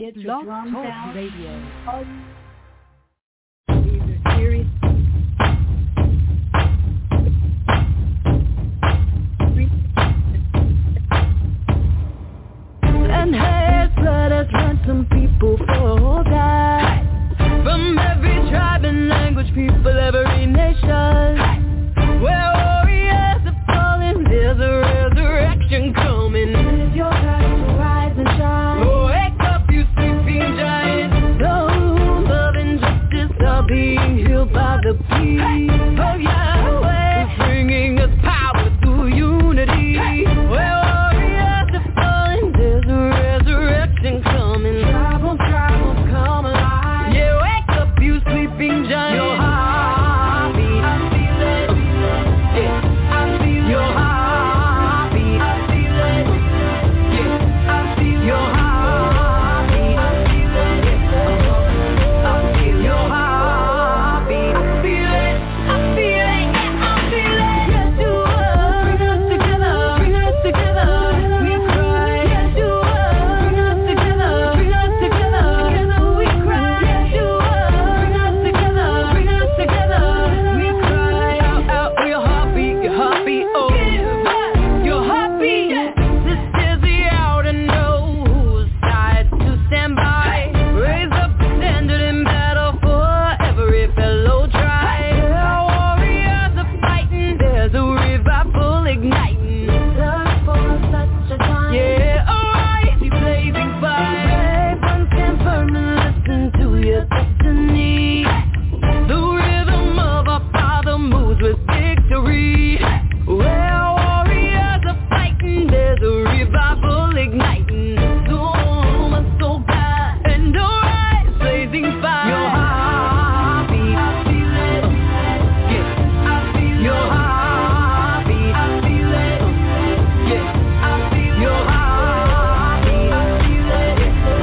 Get your drum down. Radio. These are serious. And has blood has ransomed people for God. From every tribe and language, people, every nation. Where warriors have fallen, there's a resurrection coming. It's your time to rise and shine. Wake up, you sleeping giants. Those love and justice are being healed by the peace of Yahweh, bringing us power through unity. Where warriors have fallen, there's a resurrection coming. Tribal, come alive. Yeah, wake up, you sleeping giants. Your heartbeat, I feel it. Yeah, I feel your heartbeat. I feel it. Yeah, I feel your heartbeat. I feel it. Yeah, I feel your heartbeat. I feel it. I feel it. Yeah, I feel it. Yeshua, bring us together. Bring us together. We cry. Yeshua, bring us together. Bring us together. Together we cry. Yeshua, bring us together. Bring us together. We cry out for your heartbeat, oh. Give us your heartbeat. This is the hour to know whose side to stand by. Raise up a standard in battle for every fellow tribe. Our warriors are fighting. There's a revival igniting. Love for such a time. Yeah, arise, you blazing fire. Brave, stand firm and listen to your destiny. The rhythm of our Father moves with victory. Where warriors are fighting, there's a revival igniting. Consume us, oh God, and arise, blazing fire. Your heartbeat, I feel it. Yeah, I feel your heartbeat. I feel it. Yeah, I feel your heartbeat. I feel it.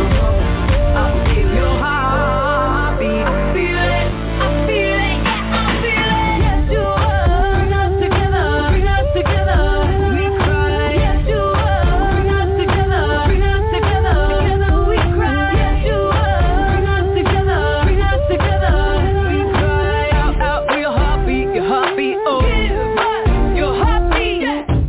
I feel your heartbeat. I feel it. I feel it. Yeah, I feel it. Yeshua, bring us together. Bring us together. We cry. Yeshua, bring us together. Bring us together. Together we cry. Yeshua, bring us together. Bring us together. We cry out for your heartbeat, oh. Give us your heartbeat.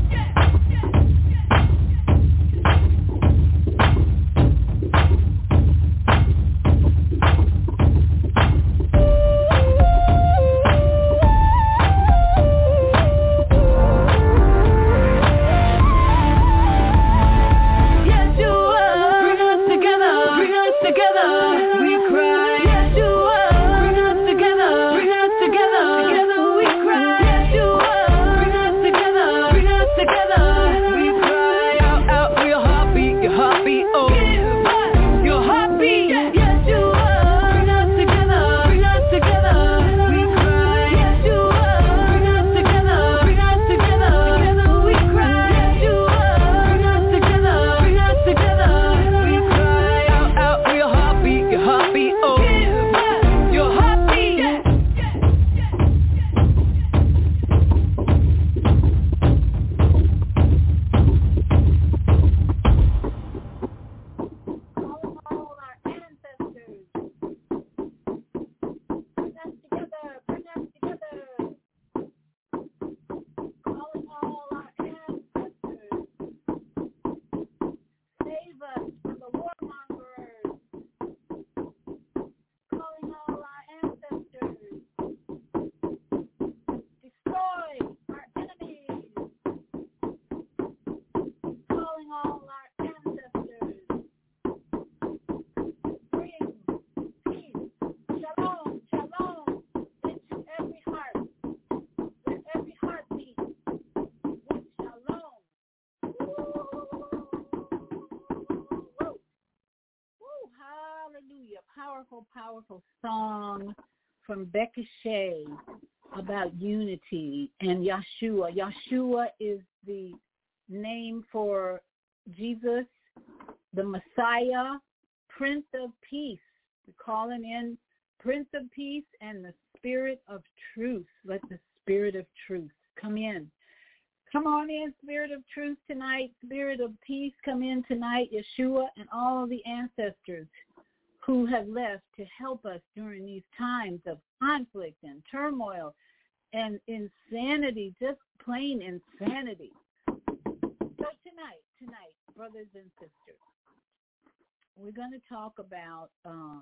Yeshua, bring us together. Bring us together. We cry. Yeshua, bring us together. Bring us together. Together we cry. Yeshua, bring us together. Bring us together. We cry out for your heartbeat, oh. Give us your heartbeat. Yeshua, bring us together. Bring us together. We cry. Yeshua, bring us together. Bring us together. Together we cry. Yeshua, bring us together. Bring us together. We cry out for your heartbeat, oh. Give us your heartbeat. All our ancestors. Bring us together. Bring us together. Calling all our ancestors. Save us from the warmongers. Calling all our ancestors. Destroy our enemies. Calling all our ancestors. Bring peace, shalom, shalom into every heart. Let every heart beat with shalom. Woo, hallelujah. Powerful, powerful song from Becca Shea about unity and Yeshua. Yeshua is the name for Jesus, the Messiah, Prince of Peace. We're calling in Prince of Peace and the Spirit of Truth. Let the Spirit of Truth come in. Come on in, Spirit of Truth tonight, Spirit of Peace, come in tonight, Yeshua and all the ancestors who have left to help us during these times of conflict and turmoil and insanity, just plain insanity. So tonight, brothers and sisters, we're going to talk about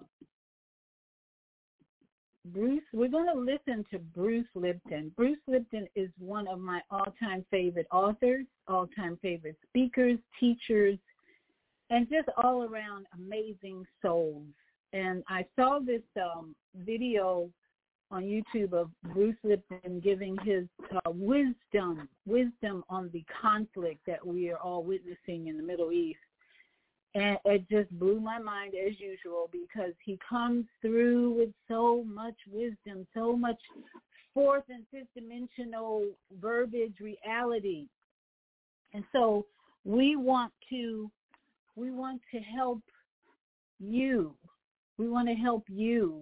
we're going to listen to Bruce Lipton. Bruce Lipton is one of my all-time favorite authors, all-time favorite speakers, teachers, and just all-around amazing souls. And I saw this video on YouTube of Bruce Lipton giving his wisdom on the conflict that we are all witnessing in the Middle East. And it just blew my mind as usual because he comes through with so much wisdom, so much fourth and fifth dimensional verbiage reality. And so we want to help you. We want to help you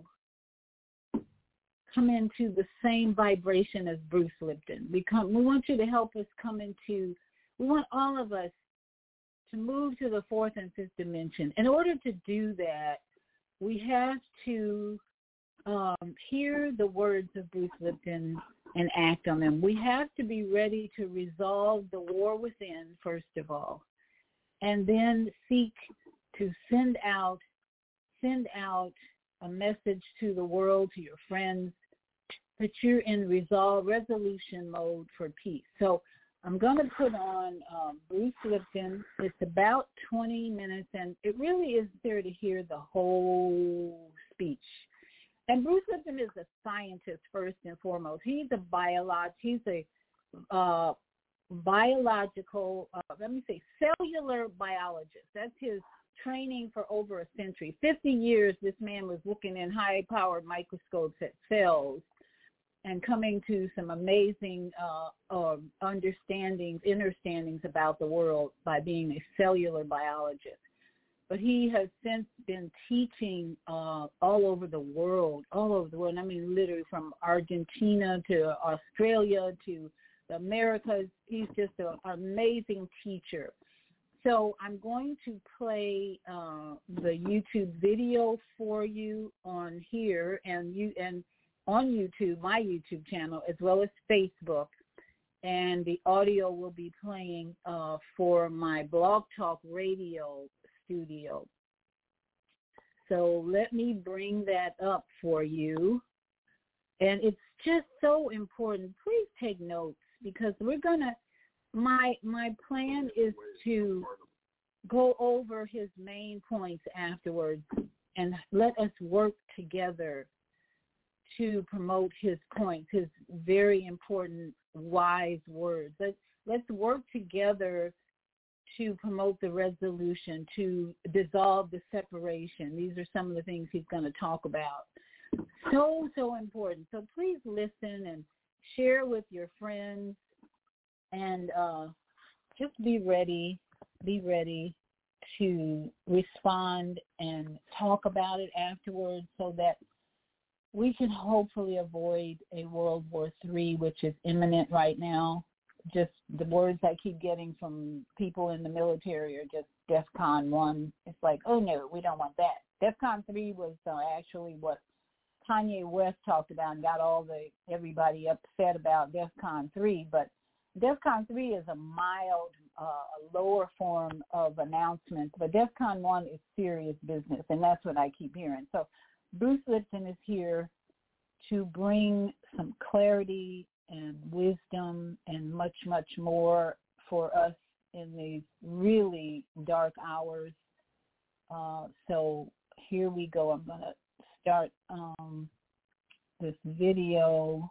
come into the same vibration as Bruce Lipton. We want you to help us we want all of us to move to the fourth and fifth dimension. In order to do that, we have to hear the words of Bruce Lipton and act on them. We have to be ready to resolve the war within, first of all, and then seek to send out a message to the world, to your friends, that you're in resolution mode for peace. So I'm going to put on Bruce Lipton. It's about 20 minutes, and it really is there to hear the whole speech. And Bruce Lipton is a scientist first and foremost. He's a biological, cellular biologist. That's his training for over a century. 50 years this man was looking in high-powered microscopes at cells and coming to some amazing understandings about the world by being a cellular biologist. But he has since been teaching all over the world. I mean, literally from Argentina to Australia to the Americas. He's just an amazing teacher. So I'm going to play the YouTube video for you on here and on YouTube, my YouTube channel, as well as Facebook. And the audio will be playing for my Blog Talk Radio studio. So let me bring that up for you. And it's just so important. Please take notes because we're going to, my plan is to go over his main points afterwards and let us work together to promote his points, his very important, wise words. Let's work together to promote the resolution, to dissolve the separation. These are some of the things he's going to talk about. So important. So please listen and share with your friends and just be ready to respond and talk about it afterwards so that we can hopefully avoid a World War III, which is imminent right now. Just the words I keep getting from people in the military are just DEFCON 1. It's like, oh, no, we don't want that. DEFCON 3 was actually what Kanye West talked about and got everybody upset about DEFCON 3. But DEFCON 3 is a mild, lower form of announcement. But DEFCON 1 is serious business, and that's what I keep hearing. So Bruce Lipton is here to bring some clarity and wisdom and much, much more for us in these really dark hours. So here we go. I'm going to start this video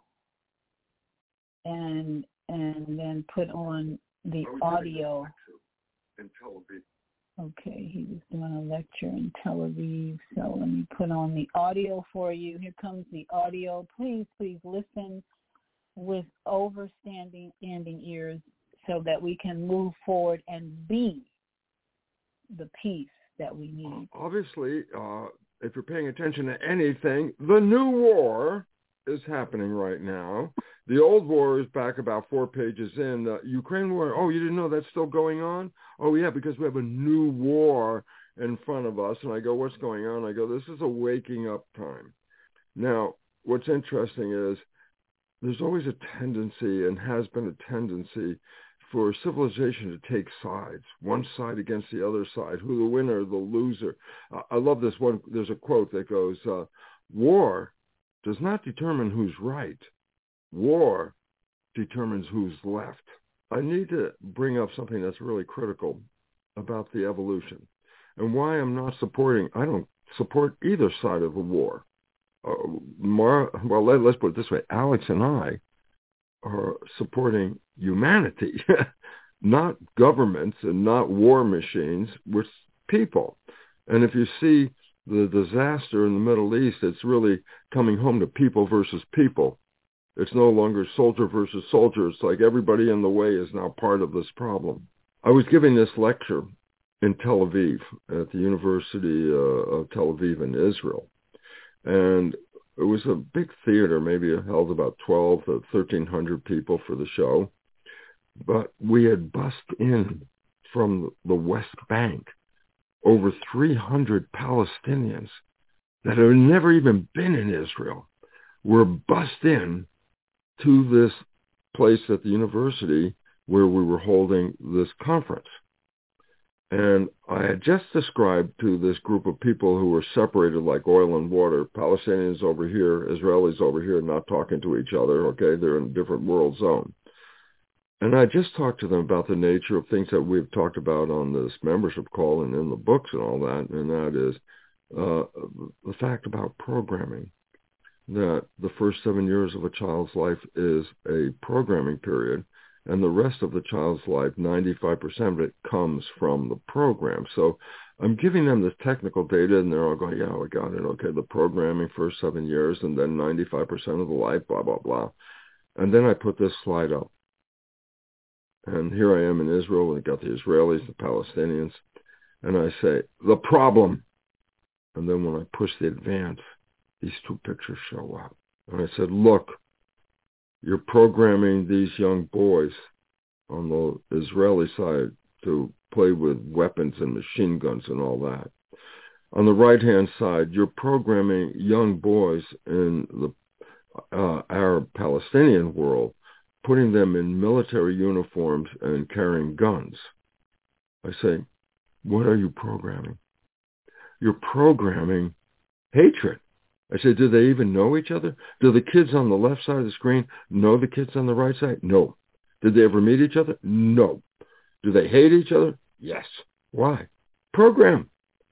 and then put on the audio. In Tel Aviv. Okay, he was doing a lecture in Tel Aviv, so let me put on the audio for you. Here comes the audio. Please listen with overstanding ears so that we can move forward and be the peace that we need. Obviously, if you're paying attention to anything, the new war is happening right now. The old war is back about 4 pages in. The Ukraine war, oh, you didn't know that's still going on? Oh, yeah, because we have a new war in front of us. And I go, what's going on? I go, this is a waking up time. Now, what's interesting is there's always a tendency, and has been a tendency, for civilization to take sides, one side against the other side, who the winner, the loser. I love this one. There's a quote that goes, war does not determine who's right. War determines who's left. I need to bring up something that's really critical about the evolution and why I'm not supporting. I don't support either side of the war. Let's put it this way. Alex and I are supporting humanity, not governments and not war machines, with people. And if you see the disaster in the Middle East, it's really coming home to people versus people. It's no longer soldier versus soldier. It's like everybody in the way is now part of this problem. I was giving this lecture in Tel Aviv, at the University of Tel Aviv in Israel. And it was a big theater, maybe it held about 1,200 to 1,300 people for the show. But we had bussed in from the West Bank over 300 Palestinians that had never even been in Israel were bussed in to this place at the university where we were holding this conference. And I had just described to this group of people who were separated like oil and water, Palestinians over here, Israelis over here, not talking to each other, okay? They're in a different world zone. And I just talked to them about the nature of things that we've talked about on this membership call and in the books and all that, and that is the fact about programming, that the first 7 years of a child's life is a programming period, and the rest of the child's life, 95% of it comes from the program. So I'm giving them this technical data, and they're all going, yeah, we got it. Okay, the programming first 7 years, and then 95% of the life, blah, blah, blah. And then I put this slide up. And here I am in Israel, and I got the Israelis, the Palestinians, and I say, the problem. And then when I push the advance, these two pictures show up. And I said, look, you're programming these young boys on the Israeli side to play with weapons and machine guns and all that. On the right-hand side, you're programming young boys in the Arab-Palestinian world, putting them in military uniforms and carrying guns. I say, what are you programming? You're programming hatred. I say, do they even know each other? Do the kids on the left side of the screen know the kids on the right side? No. Did they ever meet each other? No. Do they hate each other? Yes. Why? Programming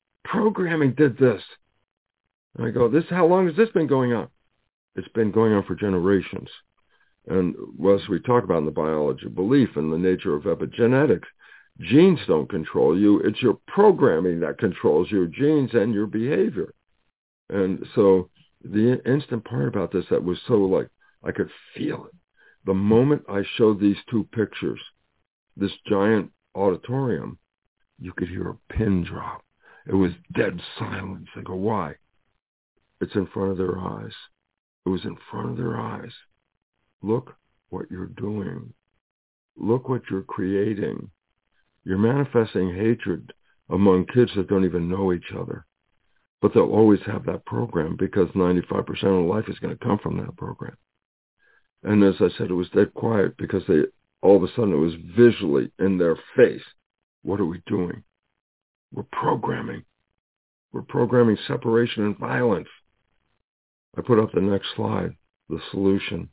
did this. And I go, how long has this been going on? It's been going on for generations. And as we talk about in the biology of belief and the nature of epigenetics, genes don't control you. It's your programming that controls your genes and your behavior. And so the instant part about this that was so like, I could feel it. The moment I showed these two pictures, this giant auditorium, you could hear a pin drop. It was dead silence. I go, why? It's in front of their eyes. It was in front of their eyes. Look what you're doing. Look what you're creating. You're manifesting hatred among kids that don't even know each other. But they'll always have that program because 95% of life is going to come from that program. And as I said, it was dead quiet because all of a sudden it was visually in their face. What are we doing? We're programming. We're programming separation and violence. I put up the next slide, the solution.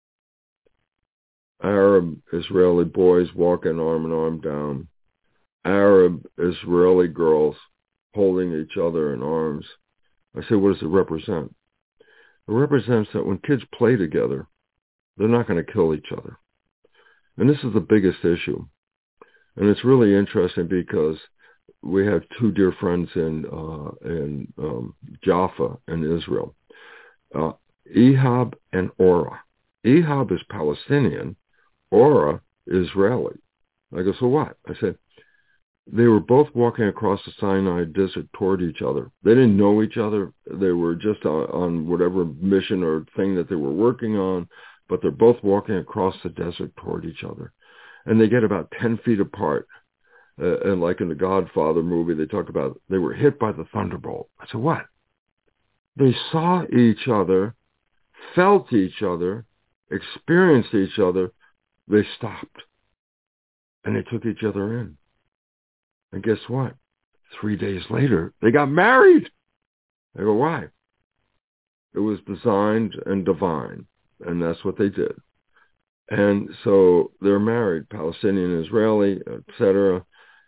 Arab Israeli boys walking arm in arm down. Arab Israeli girls holding each other in arms. I say, what does it represent? It represents that when kids play together, they're not going to kill each other. And this is the biggest issue. And it's really interesting because we have two dear friends in Jaffa in Israel, Ehab and Ora. Ehab is Palestinian, Ora Israeli. I go, so what? I said, they were both walking across the Sinai desert toward each other. They didn't know each other. They were just on whatever mission or thing that they were working on. but they're both walking across the desert toward each other. And they get about 10 feet apart. And like in the Godfather movie, they talk about they were hit by the thunderbolt. I said, what? They saw each other, felt each other, experienced each other. They stopped. And they took each other in. And guess what? 3 days later, they got married. I go, why? It was designed and divine. And that's what they did. And so they're married, Palestinian, Israeli, etc.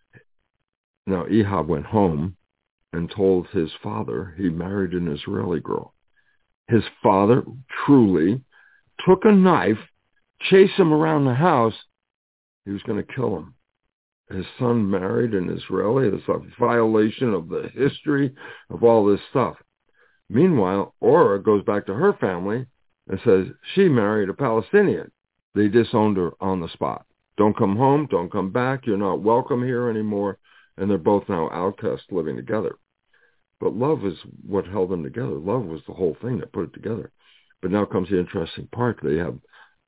Now, Ehab went home and told his father he married an Israeli girl. His father truly took a knife, chased him around the house. He was going to kill him. His son married an Israeli. It's a violation of the history of all this stuff. Meanwhile, Orah goes back to her family and says she married a Palestinian. They disowned her on the spot. Don't come home. Don't come back. You're not welcome here anymore. And they're both now outcasts living together. But love is what held them together. Love was the whole thing that put it together. But now comes the interesting part. They have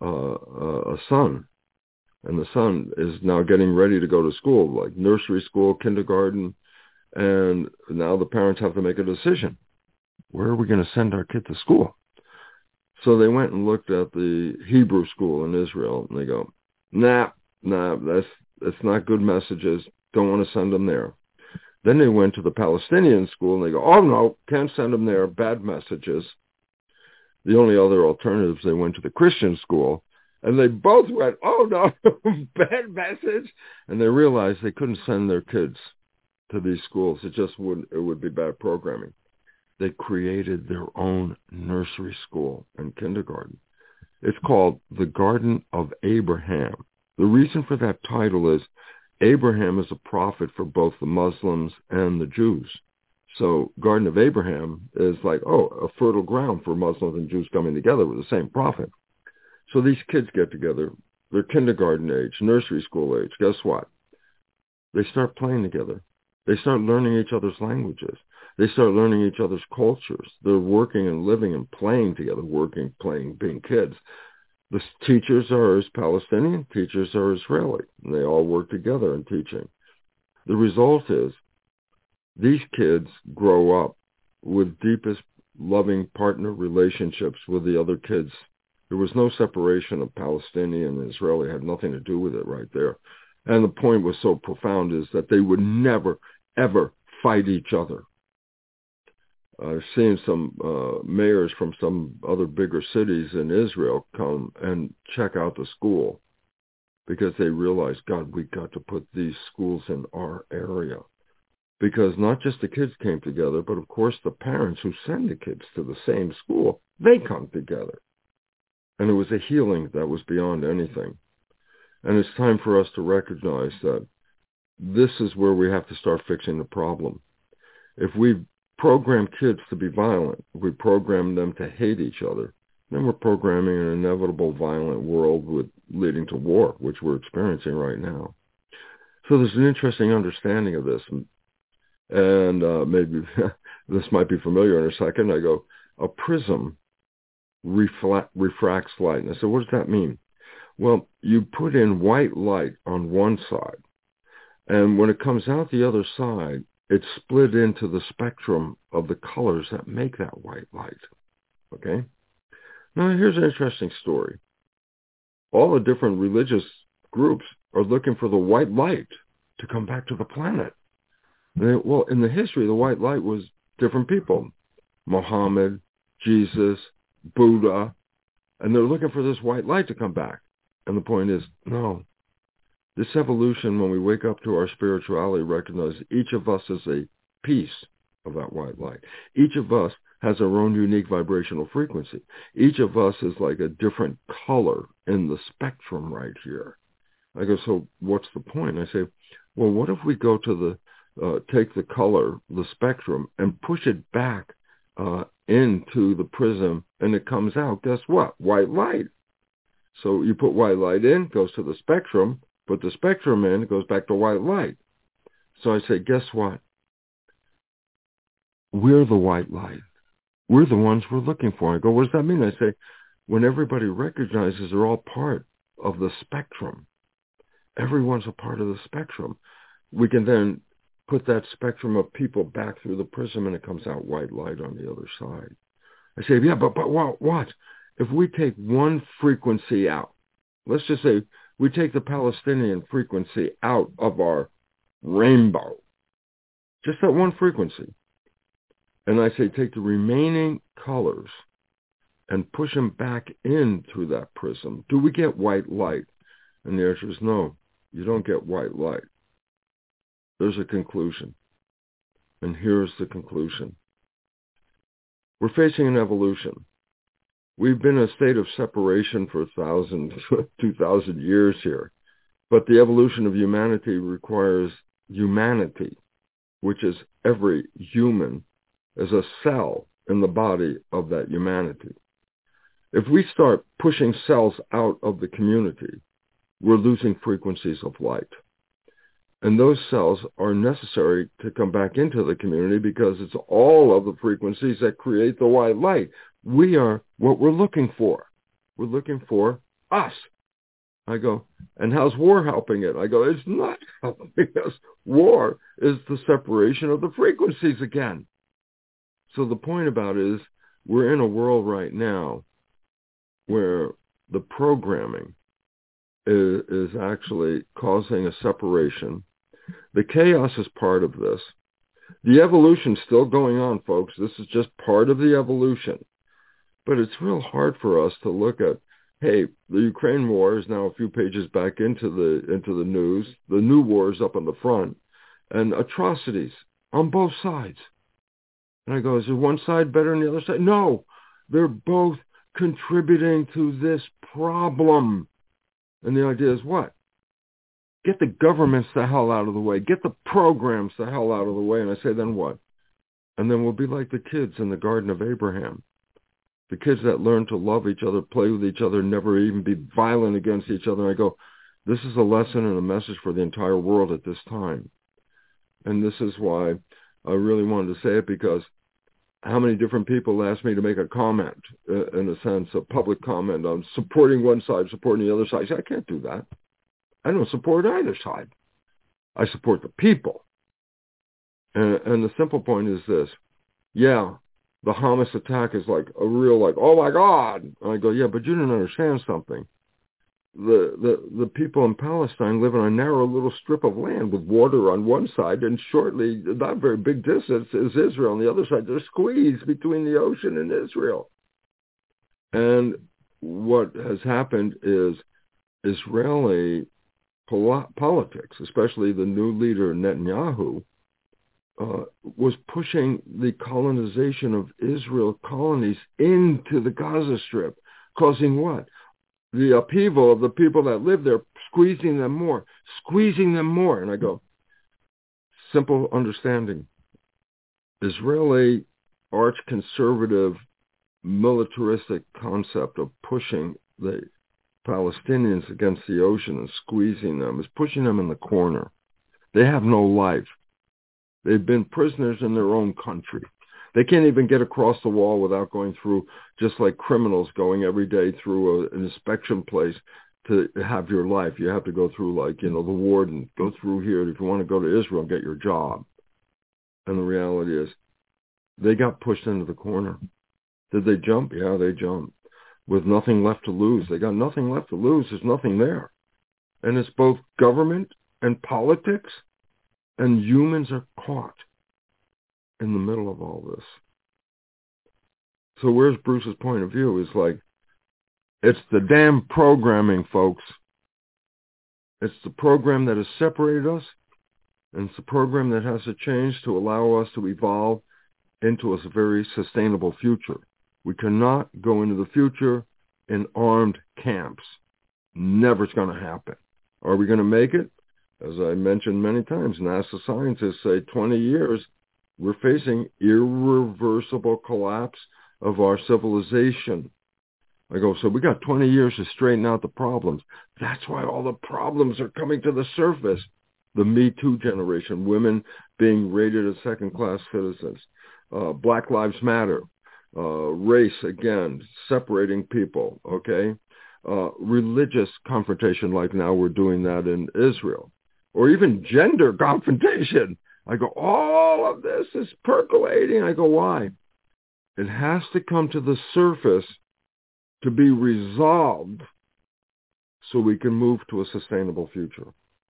a son. And the son is now getting ready to go to school, like nursery school, kindergarten. And now the parents have to make a decision. Where are we going to send our kid to school? So they went and looked at the Hebrew school in Israel, and they go, nah, that's not good messages. Don't want to send them there. Then they went to the Palestinian school, and they go, oh, no, can't send them there, bad messages. The only other alternatives, they went to the Christian school, and they both went, oh, no, bad message. And they realized they couldn't send their kids to these schools. It would be bad programming. They created their own nursery school and kindergarten. It's called the Garden of Abraham. The reason for that title is Abraham is a prophet for both the Muslims and the Jews. So Garden of Abraham is like, a fertile ground for Muslims and Jews coming together with the same prophet. So these kids get together. They're kindergarten age, nursery school age. Guess what? They start playing together. They start learning each other's languages. They start learning each other's cultures. They're working and living and playing together, working, playing, being kids. The teachers are Palestinian, teachers are Israeli, and they all work together in teaching. The result is these kids grow up with deepest loving partner relationships with the other kids. There was no separation of Palestinian and Israeli. It had nothing to do with it right there. And the point was so profound is that they would never, ever fight each other. I've seen some mayors from some other bigger cities in Israel come and check out the school because they realized, God, we got to put these schools in our area. Because not just the kids came together, but of course the parents who send the kids to the same school, they come together. And it was a healing that was beyond anything. And it's time for us to recognize that this is where we have to start fixing the problem. If we program kids to be violent, if we program them to hate each other, then we're programming an inevitable violent world leading to war, which we're experiencing right now. So there's an interesting understanding of this. And maybe this might be familiar in a second. I go, a prism refracts light. And I said, what does that mean? Well, you put in white light on one side, and when it comes out the other side, it's split into the spectrum of the colors that make that white light. Okay? Now, here's an interesting story. All the different religious groups are looking for the white light to come back to the planet. Well, in the history, the white light was different people. Muhammad, Jesus, Buddha, and they're looking for this white light to come back. And the point is, no. This evolution, when we wake up to our spirituality, recognize each of us is a piece of that white light. Each of us has our own unique vibrational frequency. Each of us is like a different color in the spectrum right here. I go, so what's the point? I say, well, what if we go to take the color, the spectrum, and push it back into the prism, and it comes out, guess what? White light. So you put white light in, goes to the spectrum, put the spectrum in, it goes back to white light. So I say, guess what? We're the white light. We're the ones we're looking for. I go, what does that mean? I say, when everybody recognizes they're all part of the spectrum. Everyone's a part of the spectrum. We can then put that spectrum of people back through the prism and it comes out white light on the other side. I say, yeah, but what? If we take one frequency out, let's just say we take the Palestinian frequency out of our rainbow, just that one frequency, and I say take the remaining colors and push them back in through that prism, do we get white light? And the answer is no, you don't get white light. There's a conclusion. And here's the conclusion. We're facing an evolution. We've been in a state of separation for 2,000 years here. But the evolution of humanity requires humanity, which is every human as a cell in the body of that humanity. If we start pushing cells out of the community, we're losing frequencies of light. And those cells are necessary to come back into the community because it's all of the frequencies that create the white light. We are what we're looking for. We're looking for us. I go, and how's war helping it? I go, it's not helping us. War is the separation of the frequencies again. So the point about it is we're in a world right now where the programming is actually causing a separation. The chaos is part of this. The evolution's still going on, folks. This is just part of the evolution. But it's real hard for us to look at, hey, the Ukraine war is now a few pages back into the news. The new war is up on the front. And atrocities on both sides. And I go, is there one side better than the other side? No, they're both contributing to this problem. And the idea is what? Get the governments the hell out of the way. Get the programs the hell out of the way. And I say, then what? And then we'll be like the kids in the Garden of Abraham. The kids that learn to love each other, play with each other, never even be violent against each other. And I go, this is a lesson and a message for the entire world at this time. And this is why I really wanted to say it, because how many different people asked me to make a comment, in a sense, a public comment on supporting one side, supporting the other side. I say, I can't do that. I don't support either side. I support the people. And the simple point is this. Yeah, the Hamas attack is like a real, like, oh my God. And I go, yeah, but you didn't understand something. The people in Palestine live on a narrow little strip of land with water on one side, and shortly, not very big distance, is Israel on the other side. They're squeezed between the ocean and Israel. And what has happened is Israeli politics, especially the new leader Netanyahu, was pushing the colonization of Israel colonies into the Gaza Strip, causing what? The upheaval of the people that live there, squeezing them more. And I go, simple understanding. Israeli arch-conservative militaristic concept of pushing the Palestinians against the ocean and squeezing them is pushing them in the corner. They have no life. They've been prisoners in their own country. They can't even get across the wall without going through, just like criminals going every day through an inspection place to have your life. You have to go through, like, the warden, go through here if you want to go to Israel and get your job. And the reality is they got pushed into the corner. Did they jump? Yeah, they jumped. With nothing left to lose. They got nothing left to lose. There's nothing there. And it's both government and politics, and humans are caught in the middle of all this. So where's Bruce's point of view? Is like, it's the damn programming, folks. It's the program that has separated us, and it's the program that has to change to allow us to evolve into a very sustainable future. We cannot go into the future in armed camps. Never is going to happen. Are we going to make it? As I mentioned many times, NASA scientists say 20 years, we're facing irreversible collapse of our civilization. I go, so we got 20 years to straighten out the problems. That's why all the problems are coming to the surface. The Me Too generation, women being rated as second-class citizens, Black Lives Matter, race, again, separating people, okay? Religious confrontation, like now we're doing that in Israel, or even gender confrontation. I go, all of this is percolating. I go, why? It has to come to the surface to be resolved so we can move to a sustainable future.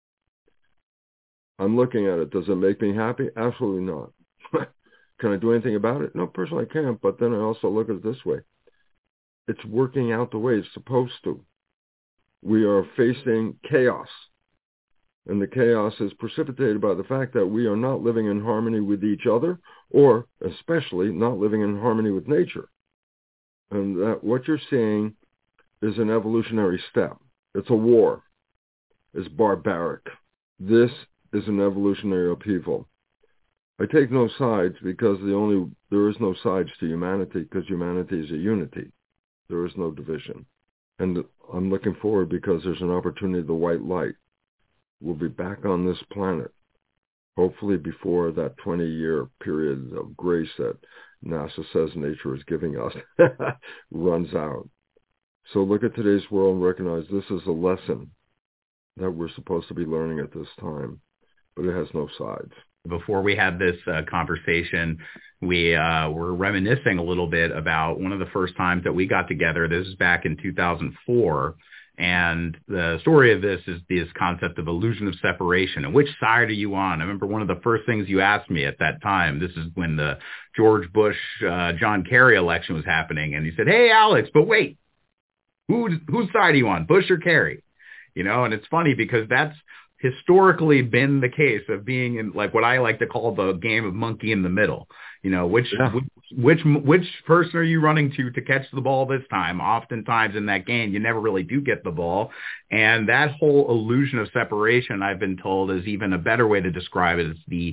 I'm looking at it. Does it make me happy? Absolutely not. Can I do anything about it? No, personally I can't, but then I also look at it this way. It's working out the way it's supposed to. We are facing chaos, and the chaos is precipitated by the fact that we are not living in harmony with each other, or especially not living in harmony with nature. And that what you're seeing is an evolutionary step. It's a war. It's barbaric. This is an evolutionary upheaval. I take no sides because there is no sides to humanity, because humanity is a unity. There is no division. And I'm looking forward because there's an opportunity the white light will be back on this planet, hopefully before that 20-year period of grace that NASA says nature is giving us runs out. So look at today's world and recognize this is a lesson that we're supposed to be learning at this time, but it has no sides. Before we had this conversation, we were reminiscing a little bit about one of the first times that we got together. This is back in 2004. And the story of this is this concept of illusion of separation. And which side are you on? I remember one of the first things you asked me at that time. This is when the George Bush, John Kerry election was happening. And you said, hey, Alex, but wait, whose side are you on, Bush or Kerry? You know, and it's funny because that's historically been the case of being in like what I like to call the game of monkey in the middle. You know, which person are you running to catch the ball this time? Oftentimes in that game, you never really do get the ball. And that whole illusion of separation, I've been told, is even a better way to describe it. It's the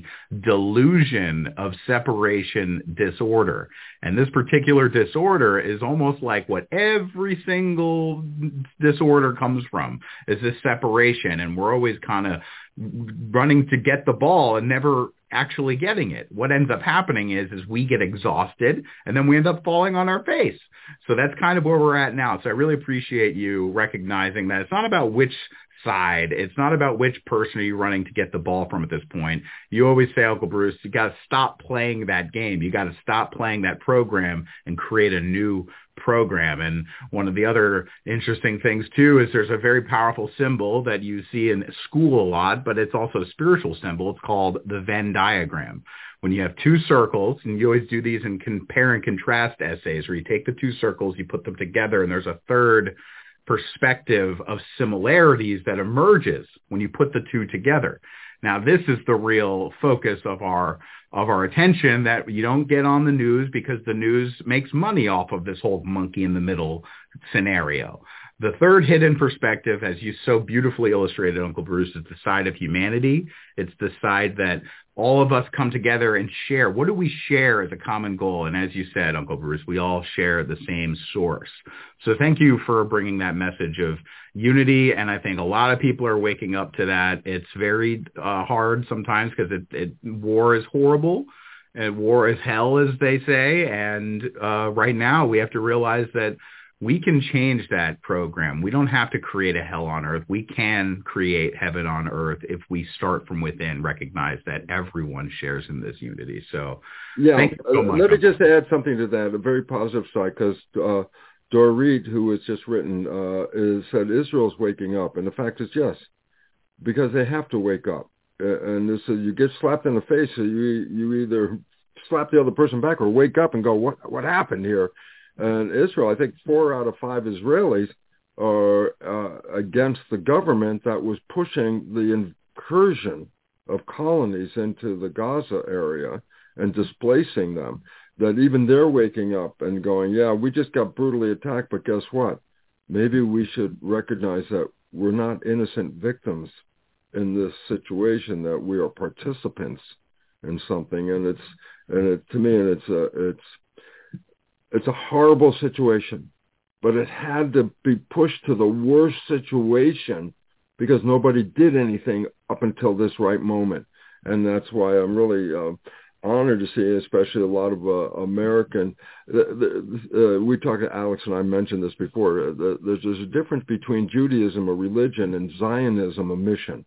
delusion of separation disorder. And this particular disorder is almost like what every single disorder comes from, is this separation. And we're always kind of running to get the ball and never actually getting it. What ends up happening is we get exhausted and then we end up falling on our face. So that's kind of where we're at now. So I really appreciate you recognizing that it's not about which side. It's not about which person are you running to get the ball from at this point. You always say, Uncle Bruce, you got to stop playing that game. You got to stop playing that program and create a new program. And one of the other interesting things too is there's a very powerful symbol that you see in school a lot, but it's also a spiritual symbol. It's called the Venn diagram. When you have two circles, and you always do these in compare and contrast essays, where you take the two circles, you put them together, and there's a third perspective of similarities that emerges when you put the two together. Now, this is the real focus of our attention, that you don't get on the news, because the news makes money off of this whole monkey in the middle scenario. The third hidden perspective, as you so beautifully illustrated, Uncle Bruce, is the side of humanity. It's the side that all of us come together and share. What do we share as a common goal? And as you said, Uncle Bruce, we all share the same source. So thank you for bringing that message of unity. And I think a lot of people are waking up to that. It's very hard sometimes because war is horrible. And war is hell, as they say. And right now we have to realize that we can change that program. We don't have to create a hell on earth. We can create heaven on earth if we start from within, recognize that everyone shares in this unity. So yeah, thank you so much. Let me just add something to that, a very positive side, because Dora Reed, who has just written, said Israel's waking up. And the fact is, yes, because they have to wake up. And this, you get slapped in the face, so you either slap the other person back or wake up and go, what happened here? And Israel, I think 4 out of 5 Israelis are against the government that was pushing the incursion of colonies into the Gaza area and displacing them, that even they're waking up and going, yeah, we just got brutally attacked, but guess what? Maybe we should recognize that we're not innocent victims in this situation, that we are participants in something. And to me, it's a horrible situation, but it had to be pushed to the worst situation because nobody did anything up until this right moment. And that's why I'm really honored to see, especially a lot of American. We talked to Alex and I mentioned this before. There's a difference between Judaism, a religion, and Zionism, a mission.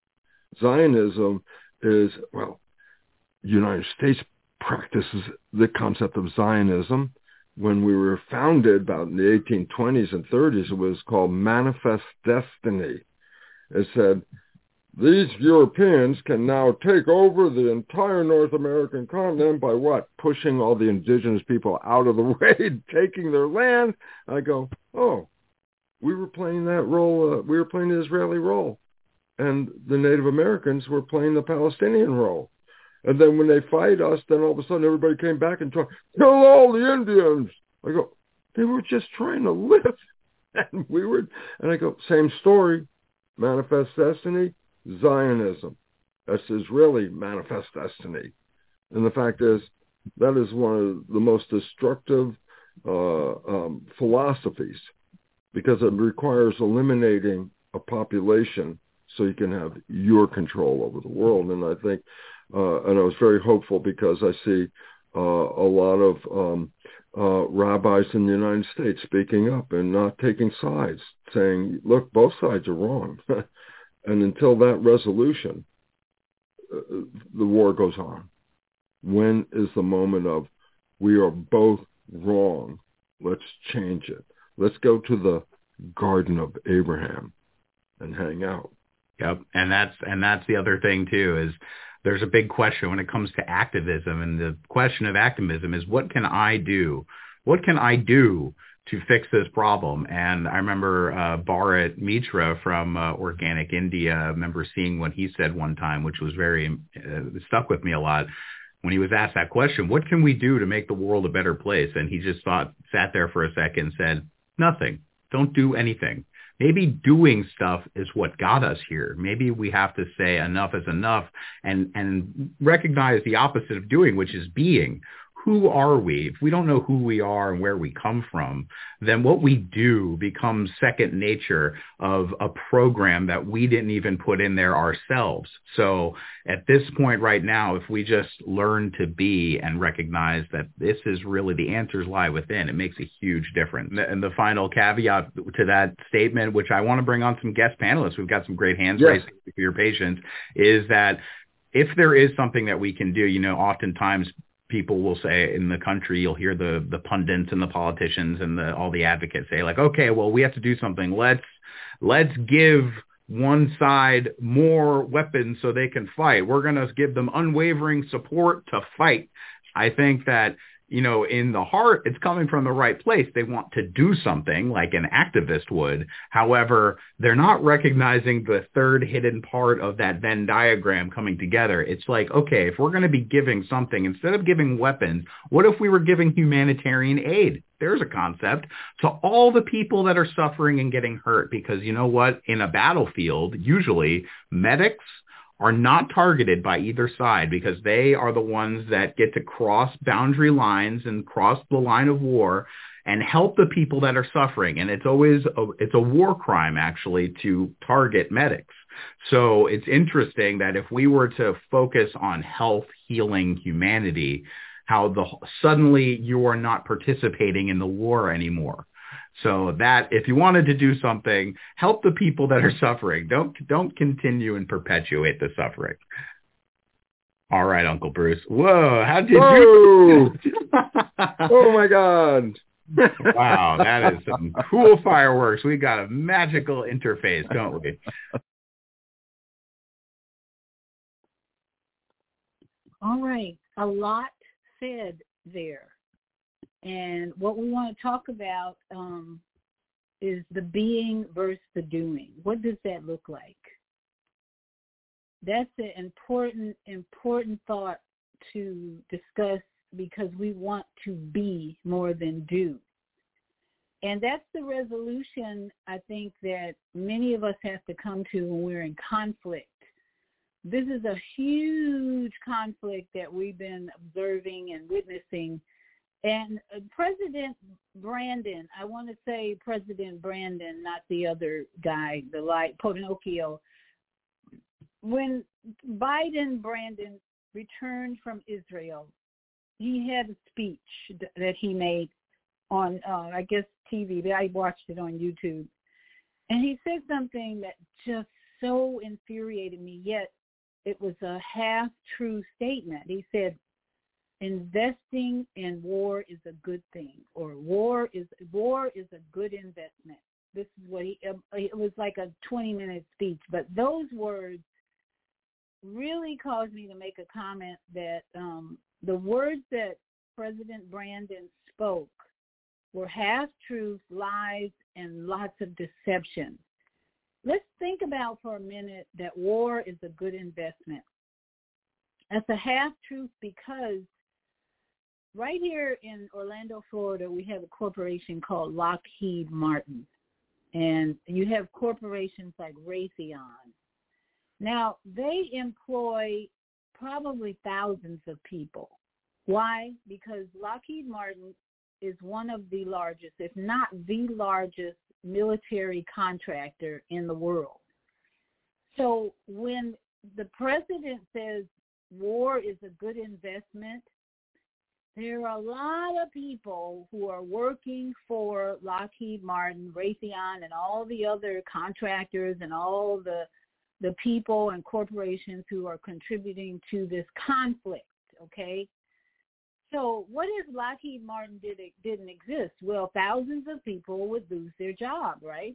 Zionism is, well, United States practices the concept of Zionism. When we were founded about in the 1820s and 30s, it was called Manifest Destiny. It said, these Europeans can now take over the entire North American continent by what? Pushing all the indigenous people out of the way, taking their land. I go, oh, we were playing that role. We were playing the Israeli role. And the Native Americans were playing the Palestinian role. And then when they fight us, then all of a sudden everybody came back and tried, kill all the Indians. I go, they were just trying to live. And I go, same story, Manifest Destiny, Zionism. That's Israeli Manifest Destiny. And the fact is, that is one of the most destructive philosophies, because it requires eliminating a population so you can have your control over the world. And I think, and I was very hopeful because I see a lot of rabbis in the United States speaking up and not taking sides, saying, look, both sides are wrong. And until that resolution, the war goes on. When is the moment of, we are both wrong, let's change it. Let's go to the Garden of Abraham and hang out. Yep, and that's the other thing too, is there's a big question when it comes to activism, and the question of activism is, what can I do? What can I do to fix this problem? And I remember Bharat Mitra from Organic India, I remember seeing what he said one time, which was very stuck with me a lot. When he was asked that question, what can we do to make the world a better place? And he just sat there for a second and said, nothing. Don't do anything. Maybe doing stuff is what got us here. Maybe we have to say enough is enough and recognize the opposite of doing, which is being. Who are we? If we don't know who we are and where we come from, then what we do becomes second nature of a program that we didn't even put in there ourselves. So at this point right now, if we just learn to be and recognize that this is really, the answers lie within, it makes a huge difference. And the final caveat to that statement, which I want to bring on some guest panelists, we've got some great hands raised for your patience, is that if there is something that we can do, oftentimes people will say in the country, you'll hear the pundits and the politicians and all the advocates say, like, okay, well, we have to do something. Let's give one side more weapons so they can fight. We're going to give them unwavering support to fight. I think that, in the heart, it's coming from the right place. They want to do something like an activist would. However, they're not recognizing the third hidden part of that Venn diagram coming together. It's like, okay, if we're going to be giving something, instead of giving weapons, what if we were giving humanitarian aid? There's a concept to all the people that are suffering and getting hurt, because you know what? In a battlefield, usually medics are not targeted by either side, because they are the ones that get to cross boundary lines and cross the line of war and help the people that are suffering. And it's always it's a war crime, actually, to target medics. So it's interesting that if we were to focus on health, healing, humanity, how suddenly you are not participating in the war anymore. So that if you wanted to do something, help the people that are suffering. Don't continue and perpetuate the suffering. All right, Uncle Bruce. Whoa, how did you? Oh my God. Wow, that is some cool fireworks. We got a magical interface, don't we? All right. A lot said there. And what we want to talk about is the being versus the doing. What does that look like? That's an important thought to discuss, because we want to be more than do. And that's the resolution, I think, that many of us have to come to when we're in conflict. This is a huge conflict that we've been observing and witnessing. And President Brandon, I want to say President Brandon, not the other guy, the Pinocchio. When Brandon returned from Israel, he had a speech that he made on, I guess, TV, but I watched it on YouTube. And he said something that just so infuriated me, yet it was a half-true statement. He said, investing in war is a good thing, or war is a good investment. This is what it was like a 20-minute speech, but those words really caused me to make a comment that the words that President Brandon spoke were half-truths, lies, and lots of deception. Let's think about for a minute that war is a good investment. That's a half-truth because right here in Orlando, Florida, we have a corporation called Lockheed Martin. And you have corporations like Raytheon. Now, they employ probably thousands of people. Why? Because Lockheed Martin is one of the largest, if not the largest, military contractor in the world. So when the president says war is a good investment, there are a lot of people who are working for Lockheed Martin, Raytheon, and all the other contractors and all the people and corporations who are contributing to this conflict, okay? So what if Lockheed Martin didn't exist? Well, thousands of people would lose their job, right?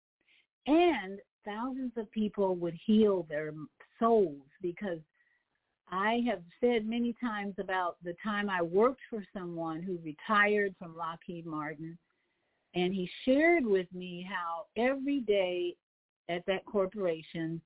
And thousands of people would heal their souls, because I have said many times about the time I worked for someone who retired from Lockheed Martin, and he shared with me how every day at that corporation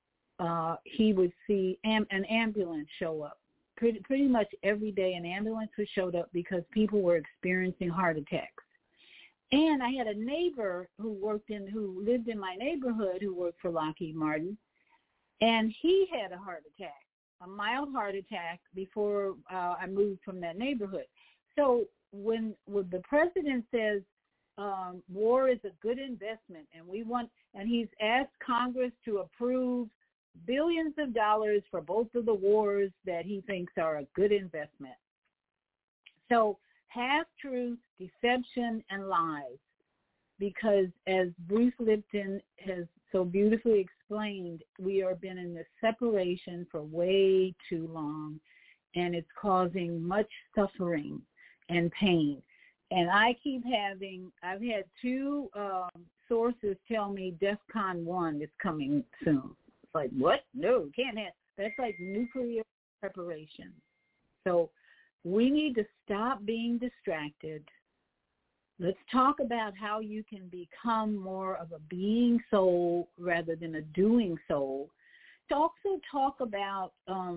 he would see an ambulance show up. Pretty much every day an ambulance was showed up because people were experiencing heart attacks. And I had a neighbor who lived in my neighborhood who worked for Lockheed Martin, and he had a heart attack, a mild heart attack, before I moved from that neighborhood. So when the president says war is a good investment, and he's asked Congress to approve billions of dollars for both of the wars that he thinks are a good investment. So half-truth, deception, and lies, because as Bruce Lipton has so beautifully explained, we have been in this separation for way too long, and it's causing much suffering and pain. And I've had two sources tell me DEFCON 1 is coming soon. It's like, what? No, can't have. That's like nuclear preparation. So we need to stop being distracted. Let's talk about how you can become more of a being soul rather than a doing soul. To also talk about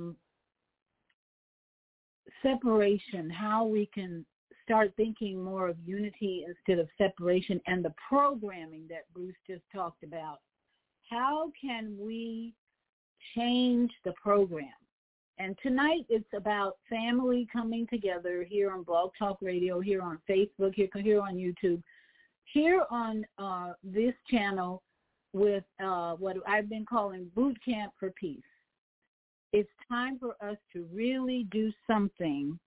separation, how we can start thinking more of unity instead of separation, and the programming that Bruce just talked about. How can we change the program? And tonight it's about family coming together here on Blog Talk Radio, here on Facebook, here on YouTube, here on this channel with what I've been calling Boot Camp for Peace. It's time for us to really do something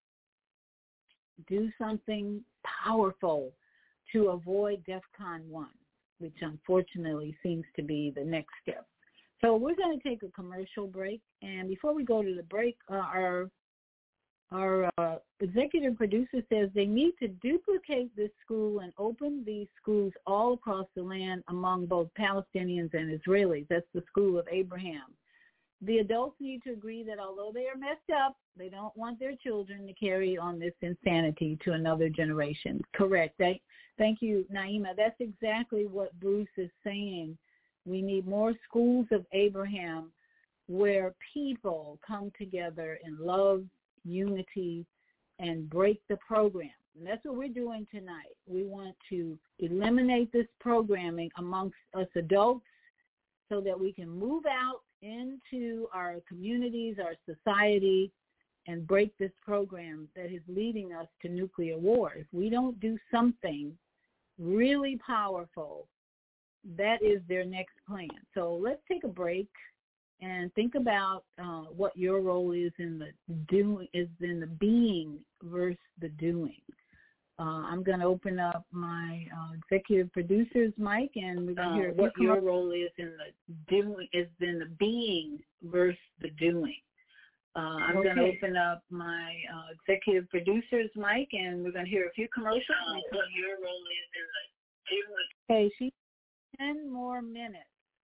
powerful to avoid DEFCON 1, which unfortunately seems to be the next step. So we're going to take a commercial break, and before we go to the break, our executive producer says they need to duplicate this school and open these schools all across the land among both Palestinians and Israelis. That's the School of Abraham. The adults need to agree that although they are messed up, they don't want their children to carry on this insanity to another generation. Correct. Thank you, Naima. That's exactly what Bruce is saying. We need more schools of Abraham where people come together in love, unity, and break the program. And that's what we're doing tonight. We want to eliminate this programming amongst us adults so that we can move out into our communities, our society, and break this program that is leading us to nuclear war. If we don't do something really powerful, that is their next plan. So let's take a break, and think about what your role is in the being versus the doing. I'm going to open up my executive producer's mic, and we're going to hear what your role is in the being versus the doing. I'm going to open up my executive producer's mic, and we're going to hear a few commercials. What your role is in the doing. Okay, she's 10 more minutes.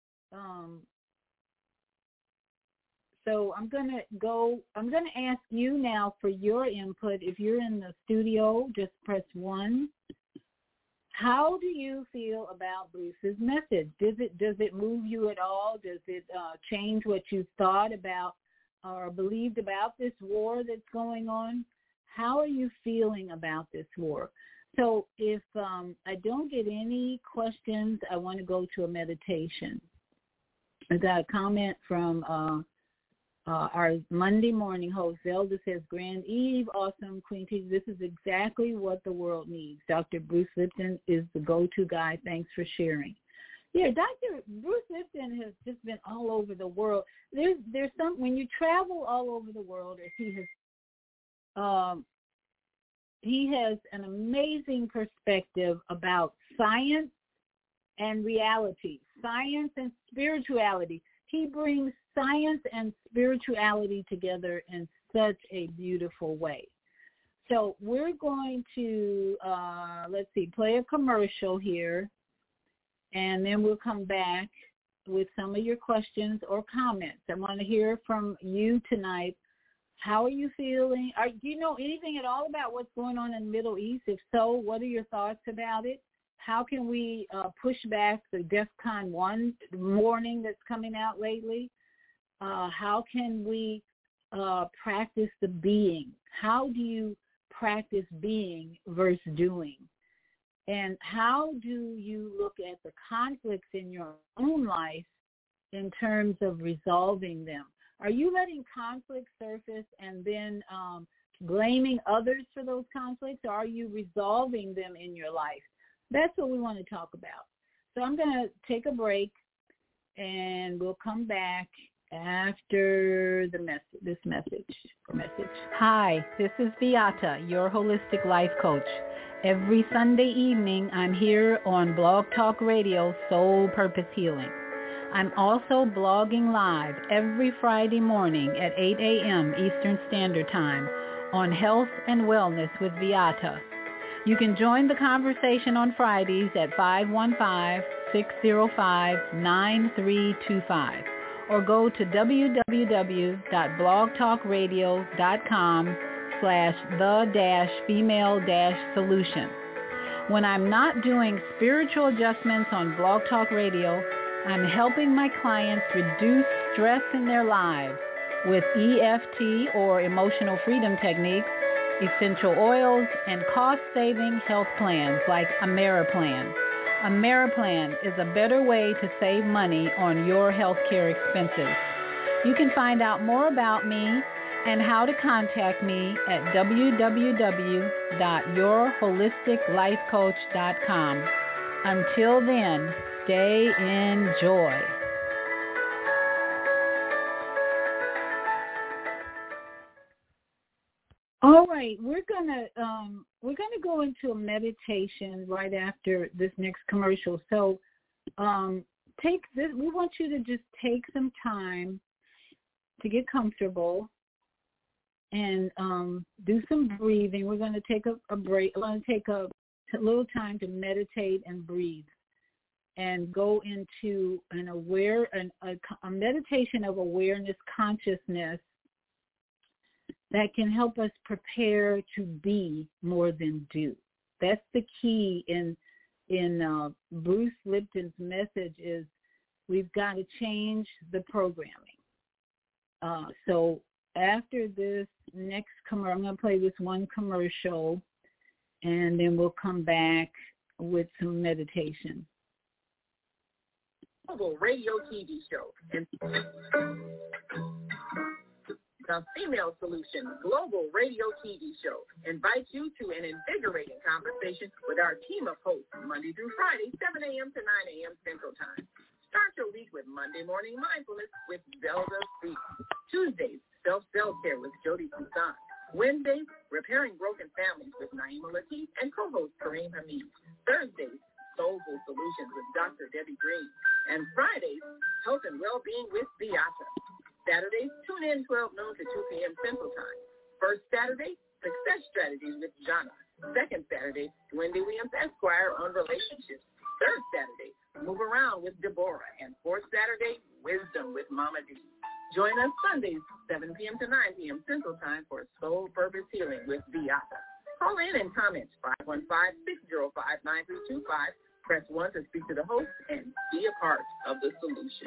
So I'm going to ask you now for your input. If you're in the studio, just press 1. How do you feel about Bruce's message? Does it move you at all? Does it change what you thought about or believed about this war that's going on? How are you feeling about this war? So if I don't get any questions, I want to go to a meditation. I got a comment from our Monday morning host, Zelda, says, Grand Eve, awesome, Queen T. This is exactly what the world needs. Dr. Bruce Lipton is the go-to guy. Thanks for sharing. Yeah, Dr. Bruce Lipton has just been all over the world. There's some, when you travel all over the world, as he has an amazing perspective about science and reality, science and spirituality. He brings science and spirituality together in such a beautiful way. So we're going to, play a commercial here, and then we'll come back with some of your questions or comments. I want to hear from you tonight. How are you feeling? Do you know anything at all about what's going on in the Middle East? If so, what are your thoughts about it? How can we push back the DEFCON 1 warning that's coming out lately? How can we practice the being? How do you practice being versus doing? And how do you look at the conflicts in your own life in terms of resolving them? Are you letting conflicts surface and then blaming others for those conflicts, or are you resolving them in your life? That's what we want to talk about. So I'm going to take a break, and we'll come back after this message. Hi, this is Beata, your holistic life coach. Every Sunday evening, I'm here on Blog Talk Radio, Soul Purpose Healing. I'm also blogging live every Friday morning at 8 a.m. Eastern Standard Time on Health and Wellness with Beata. You can join the conversation on Fridays at 515-605-9325 or go to www.blogtalkradio.com/the-female-solution. When I'm not doing spiritual adjustments on Blog Talk Radio, I'm helping my clients reduce stress in their lives with EFT or emotional freedom techniques, essential oils, and cost-saving health plans like Ameriplan. Ameriplan is a better way to save money on your healthcare expenses. You can find out more about me and how to contact me at www.yourholisticlifecoach.com. Until then, stay in joy. All right, we're gonna go into a meditation right after this next commercial. So, take this. We want you to just take some time to get comfortable and do some breathing. We're going to take a break. We're going to take a little time to meditate and breathe, and go into a meditation of awareness, consciousness, that can help us prepare to be more than do. That's the key in Bruce Lipton's message is we've got to change the programming. So after this next commercial, I'm going to play this one commercial, and then we'll come back with some meditation. Global radio TV show. The Female Solution Global Radio TV Show invites you to an invigorating conversation with our team of hosts Monday through Friday, 7 a.m. to 9 a.m. Central Time. Start your week with Monday Morning Mindfulness with Zelda Speak. Tuesdays, Self-Care with Jody Susan. Wednesdays, Repairing Broken Families with Naima Latif and co-host Kareem Hamid. Thursdays, Soulful Solutions with Dr. Debbie Green. And Fridays, Health and Wellbeing with Beata. Saturdays, tune in 12 noon to 2 p.m. Central Time. First Saturday, Success Strategies with Jana. Second Saturday, Wendy Williams Esquire on relationships. Third Saturday, Move Around with Deborah. And fourth Saturday, Wisdom with Mama D. Join us Sundays, 7 p.m. to 9 p.m. Central Time for Soul Purpose Healing with Beata. Call in and comment 515-605-9325. Press 1 to speak to the host and be a part of the solution.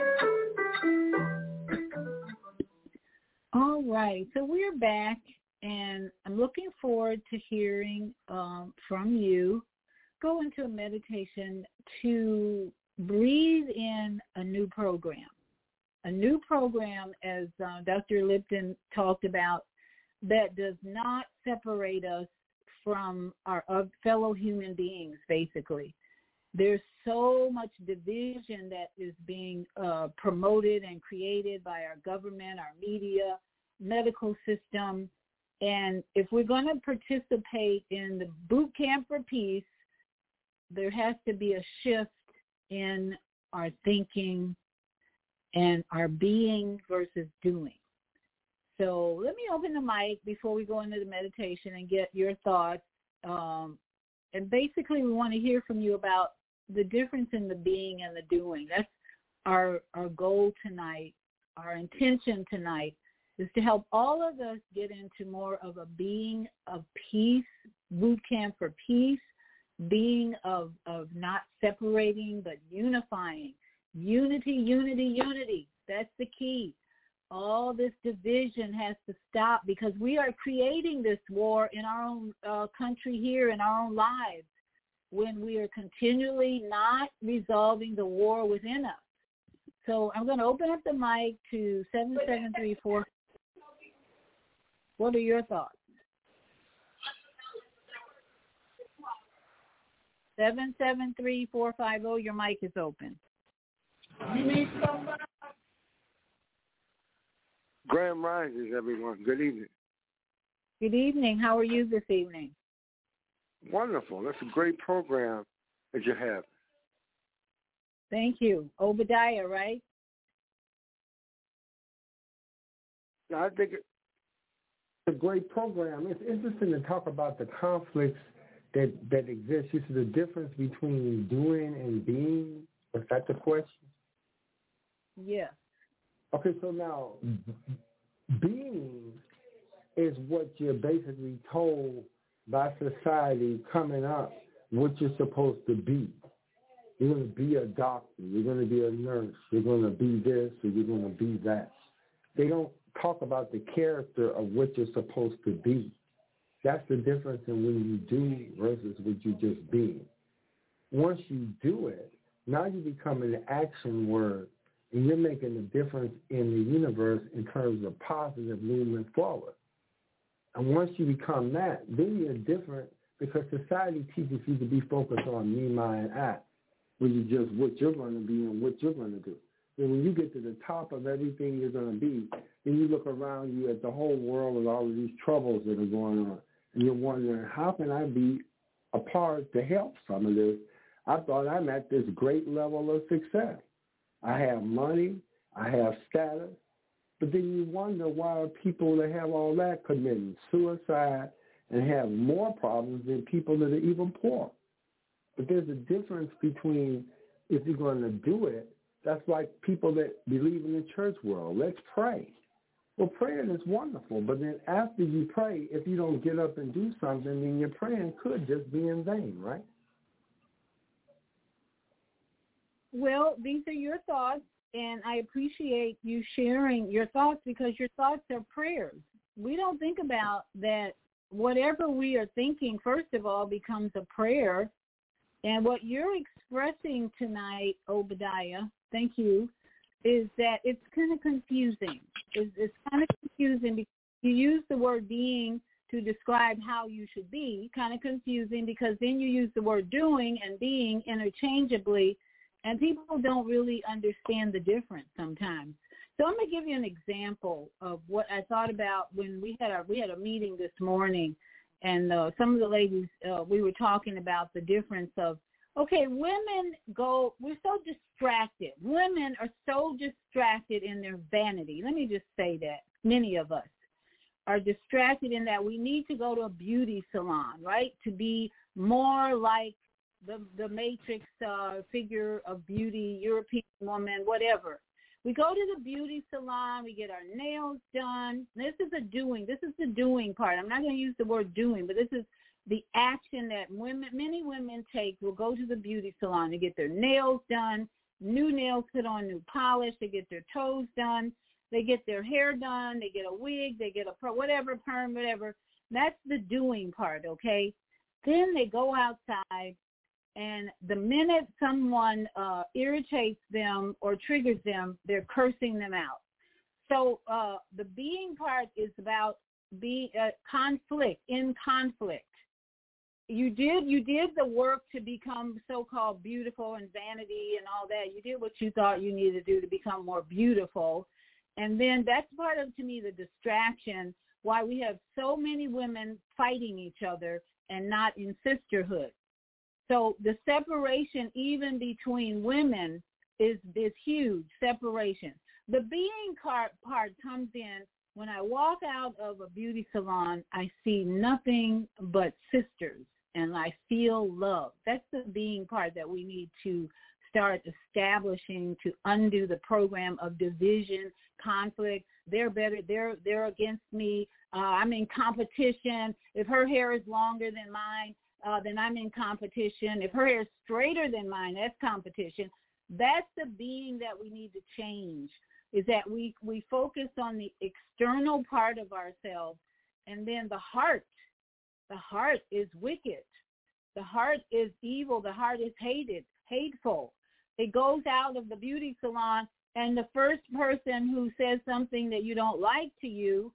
All right, so we're back, and I'm looking forward to hearing from you. Go into a meditation to breathe in a new program. A new program, as Dr. Lipton talked about, that does not separate us from our fellow human beings, basically. There's so much division that is being promoted and created by our government, our media, medical system. And if we're going to participate in the boot camp for peace, there has to be a shift in our thinking and our being versus doing. So let me open the mic before we go into the meditation and get your thoughts. And basically we want to hear from you about the difference in the being and the doing. That's our goal tonight. Our intention tonight is to help all of us get into more of a being of peace, boot camp for peace, being of not separating but unifying. Unity, unity, unity. That's the key. All this division has to stop because we are creating this war in our own country here, in our own lives, when we are continually not resolving the war within us. So I'm going to open up the mic to 7734. What are your thoughts? 773-450, your mic is open. Grand Rises, everyone. Good evening. Good evening. How are you this evening? Wonderful. That's a great program that you have. Thank you. Obadiah, right? Yeah, I think it's a great program. It's interesting to talk about the conflicts that exist. You see the difference between doing and being. Was that the question? Yeah. Okay, so now being is what you're basically told by society coming up what you're supposed to be. You're going to be a doctor. You're going to be a nurse. You're going to be this or you're going to be that. They don't talk about the character of what you're supposed to be. That's the difference in when you do versus what you just be. Once you do it, now you become an action word, and you're making a difference in the universe in terms of positive movement forward. And once you become that, then you're different because society teaches you to be focused on me, my, and I, when you just what you're going to be and what you're going to do. And when you get to the top of everything you're going to be, then you look around you at the whole world with all of these troubles that are going on, and you're wondering, how can I be a part to help some of this? I thought I'm at this great level of success. I have money, I have status, but then you wonder why are people that have all that committing suicide and have more problems than people that are even poor. But there's a difference between if you're going to do it, that's like people that believe in the church world. Let's pray. Well, praying is wonderful, but then after you pray, if you don't get up and do something, then your praying could just be in vain, right? Well, these are your thoughts, and I appreciate you sharing your thoughts because your thoughts are prayers. We don't think about that whatever we are thinking, first of all, becomes a prayer. And what you're expressing tonight, Obadiah, thank you, is that it's kind of confusing. It's kind of confusing because you use the word being to describe how you should be, kind of confusing because then you use the word doing and being interchangeably, And people don't really understand the difference sometimes. So I'm going to give you an example of what I thought about when we had a meeting this morning, and some of the ladies, we were talking about the difference of, okay, we're so distracted. Women are so distracted in their vanity. Let me just say that. Many of us are distracted in that we need to go to a beauty salon, right, to be more like the Matrix figure of beauty, European woman, whatever. We go to the beauty salon, we get our nails done. This is the doing part. I'm not going to use the word doing, but this is the action that many women take. Will go to the beauty salon to get their nails done, new nails put on, new polish, they get their toes done, they get their hair done, they get a wig, they get a perm, whatever. That's the doing part, okay? Then they go outside, and the minute someone irritates them or triggers them, they're cursing them out. So the being part is about being in conflict. You did the work to become so-called beautiful and vanity and all that. You did what you thought you needed to do to become more beautiful. And then that's part of, to me, the distraction, why we have so many women fighting each other and not in sisterhood. So the separation even between women is huge, separation. The being part comes in when I walk out of a beauty salon, I see nothing but sisters, and I feel love. That's the being part that we need to start establishing to undo the program of division, conflict. They're better. They're against me. I'm in competition. If her hair is longer than mine, then I'm in competition. If her hair is straighter than mine, that's competition. That's the being that we need to change, is that we focus on the external part of ourselves, and then the heart is wicked. The heart is evil. The heart is hateful. It goes out of the beauty salon, and the first person who says something that you don't like to you,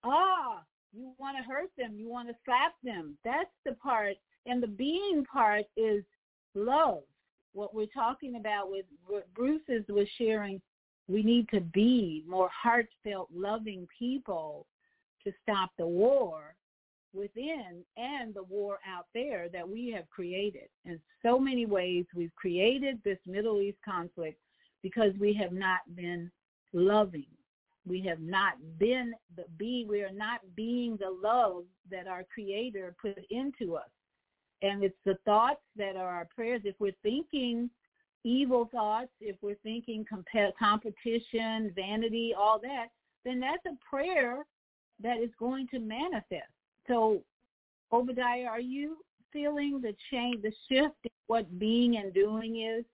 you want to hurt them. You want to slap them. That's the part. And the being part is love. What we're talking about with what Bruce was sharing, we need to be more heartfelt, loving people to stop the war within and the war out there that we have created. In so many ways, we've created this Middle East conflict because we have not been loving. We have not been we are not being the love that our Creator put into us. And it's the thoughts that are our prayers. If we're thinking evil thoughts, if we're thinking competition, vanity, all that, then that's a prayer that is going to manifest. So, Obadiah, are you feeling the change, the shift in what being and doing is?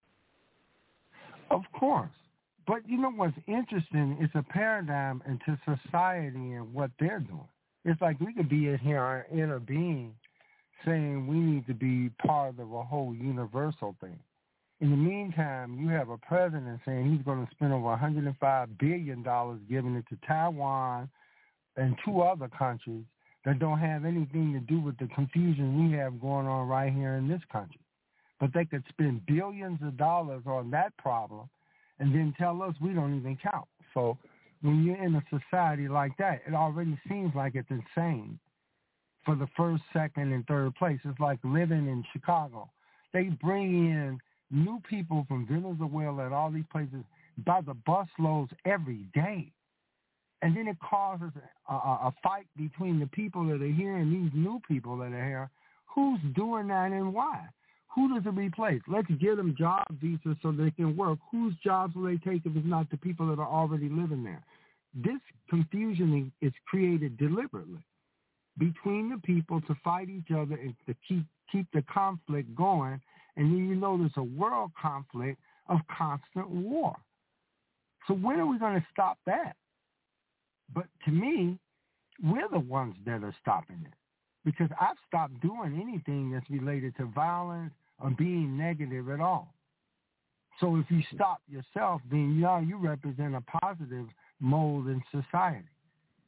Of course. But you know what's interesting? It's a paradigm into society and what they're doing. It's like we could be in here, our inner being, saying we need to be part of a whole universal thing. In the meantime, you have a president saying he's going to spend over $105 billion giving it to Taiwan and 2 other countries that don't have anything to do with the confusion we have going on right here in this country. But they could spend billions of dollars on that problem and then tell us we don't even count. So when you're in a society like that, it already seems like it's insane. For the first, second, and third place. It's like living in Chicago. They bring in new people from Venezuela and all these places by the busloads every day. And then it causes a fight between the people that are here and these new people that are here. Who's doing that and why? Who does it replace? Let's give them job visas so they can work. Whose jobs will they take if it's not the people that are already living there? This confusion is created deliberately between the people to fight each other and to keep the conflict going. And then you know there's a world conflict of constant war. So when are we going to stop that? But to me, we're the ones that are stopping it, because I've stopped doing anything that's related to violence or being negative at all. So if you stop yourself, then you represent a positive mold in society.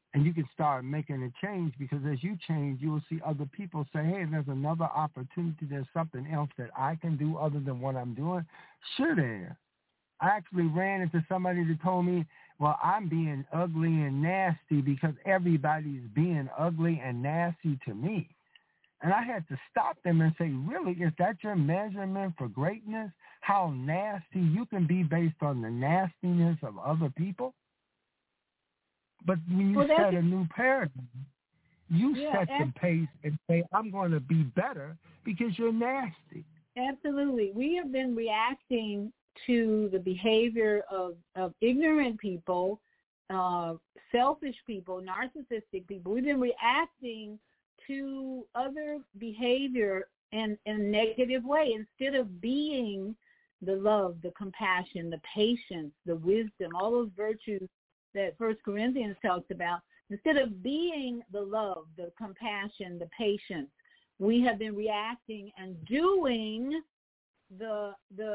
And you can start making a change, because as you change, you will see other people say, hey, there's another opportunity. There's something else that I can do other than what I'm doing. Sure there. I actually ran into somebody that told me, well, I'm being ugly and nasty because everybody's being ugly and nasty to me. And I had to stop them and say, really, is that your measurement for greatness? How nasty you can be based on the nastiness of other people? But when you set a new paradigm, you set the pace and say, I'm going to be better because you're nasty. Absolutely. We have been reacting to the behavior of ignorant people, selfish people, narcissistic people. We've been reacting to other behavior in a negative way instead of being the love, the compassion, the patience, the wisdom, all those virtues that 1 Corinthians talks about. Instead of being the love, the compassion, the patience, we have been reacting and doing the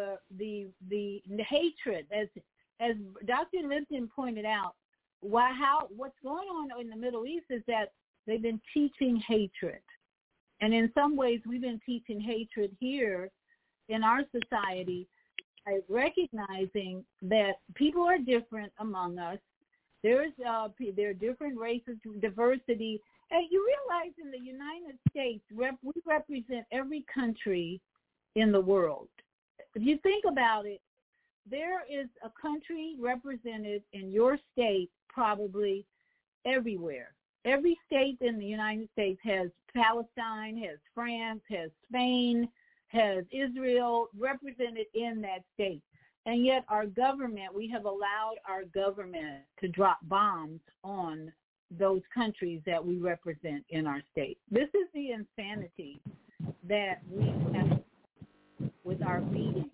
hatred. As Dr. Lipton pointed out, what's going on in the Middle East is that they've been teaching hatred. And in some ways, we've been teaching hatred here in our society by recognizing that people are different among us. There are different races, diversity. And you realize in the United States, we represent every country in the world. If you think about it, there is a country represented in your state probably everywhere. Every state in the United States has Palestine, has France, has Spain, has Israel represented in that state. And yet our government, we have allowed our government to drop bombs on those countries that we represent in our state. This is the insanity that we have with our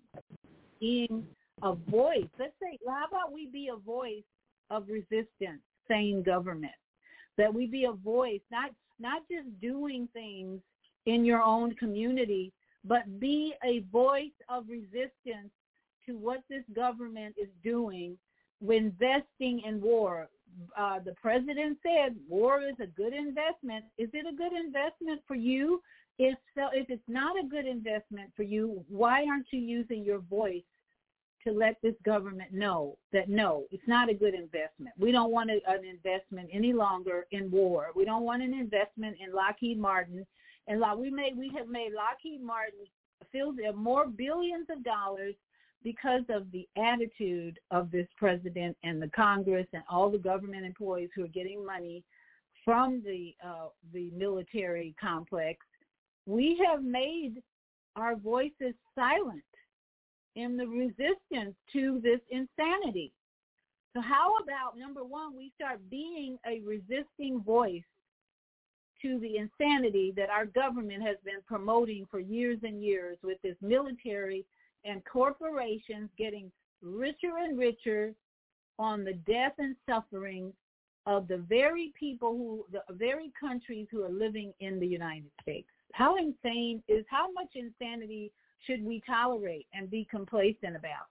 being a voice. Let's say, how about we be a voice of resistance, saying government, that we be a voice, not just doing things in your own community, but be a voice of resistance to what this government is doing when investing in war. The president said war is a good investment. Is it a good investment for you? If it's not a good investment for you, why aren't you using your voice to let this government know that, no, it's not a good investment. We don't want an investment any longer in war. We don't want an investment in Lockheed Martin. And we have made Lockheed Martin feel more billions of dollars because of the attitude of this president and the Congress and all the government employees who are getting money from the military complex. We have made our voices silent in the resistance to this insanity. So how about, number one, we start being a resisting voice to the insanity that our government has been promoting for years and years, with this military and corporations getting richer and richer on the death and suffering of the very people the very countries who are living in the United States. How much insanity should we tolerate and be complacent about?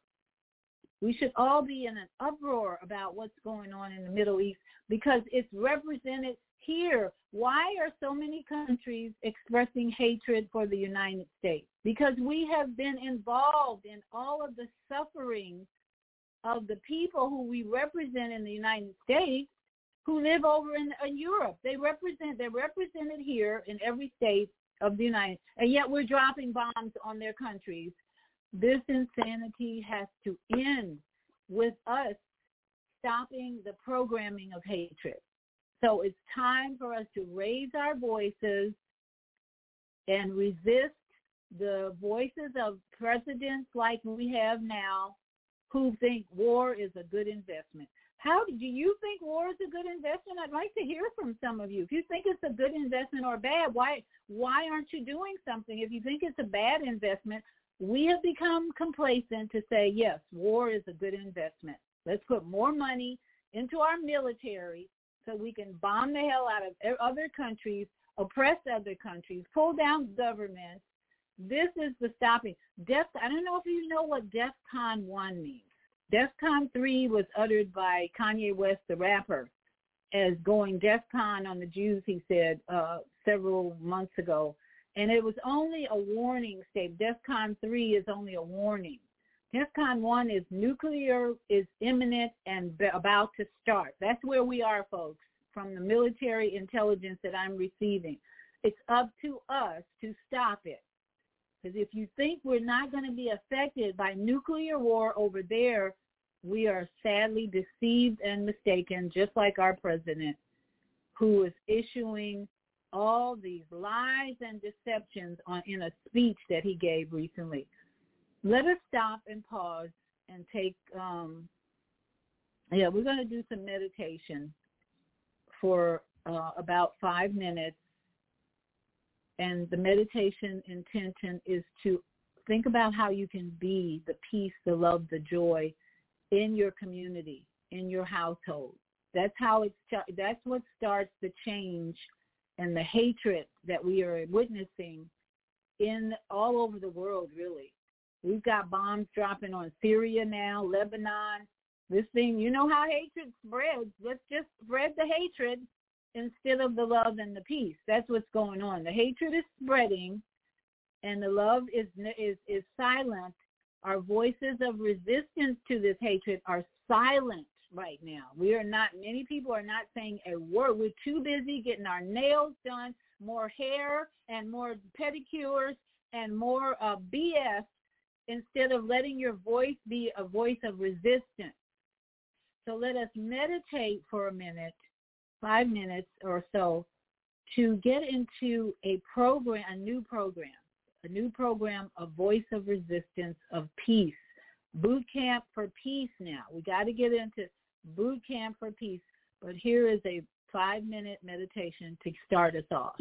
We should all be in an uproar about what's going on in the Middle East because it's represented here. Why are so many countries expressing hatred for the United States? Because we have been involved in all of the suffering of the people who we represent in the United States who live over in Europe. They're represented here in every state of the United States, and yet we're dropping bombs on their countries. This insanity has to end with us stopping the programming of hatred. So it's time for us to raise our voices and resist the voices of presidents like we have now who think war is a good investment. How do you think war is a good investment? I'd like to hear from some of you. If you think it's a good investment or bad, why aren't you doing something? If you think it's a bad investment, we have become complacent to say, yes, war is a good investment. Let's put more money into our military so we can bomb the hell out of other countries, oppress other countries, pull down governments. This is the stopping. I don't know if you know what DEFCON 1 means. DEFCON 3 was uttered by Kanye West, the rapper. as going DEFCON on the Jews, he said, several months ago. And it was only a warning state. DEFCON 3 is only a warning. DEFCON 1 is nuclear is imminent and about to start. That's where we are, folks, from the military intelligence that I'm receiving. It's up to us to stop it. Because if you think we're not going to be affected by nuclear war over there, we are sadly deceived and mistaken, just like our president, who is issuing all these lies and deceptions in a speech that he gave recently. Let us stop and pause and take, we're going to do some meditation for about 5 minutes. And the meditation intention is to think about how you can be the peace, the love, the joy in your community, in your household. That's what starts the change and the hatred that we are witnessing in all over the world, really. We've got bombs dropping on Syria now, Lebanon. This thing, you know how hatred spreads. Let's just spread the hatred instead of the love and the peace. That's what's going on. The hatred is spreading, and the love is silent. Our voices of resistance to this hatred are silent right now. Many people are not saying a word. We're too busy getting our nails done, more hair and more pedicures and more BS, instead of letting your voice be a voice of resistance. So let us meditate for a minute, 5 minutes or so, to get into a new program of voice of resistance, of peace. Boot camp for peace now. We got to get into boot camp for peace. But here is a 5-minute meditation to start us off.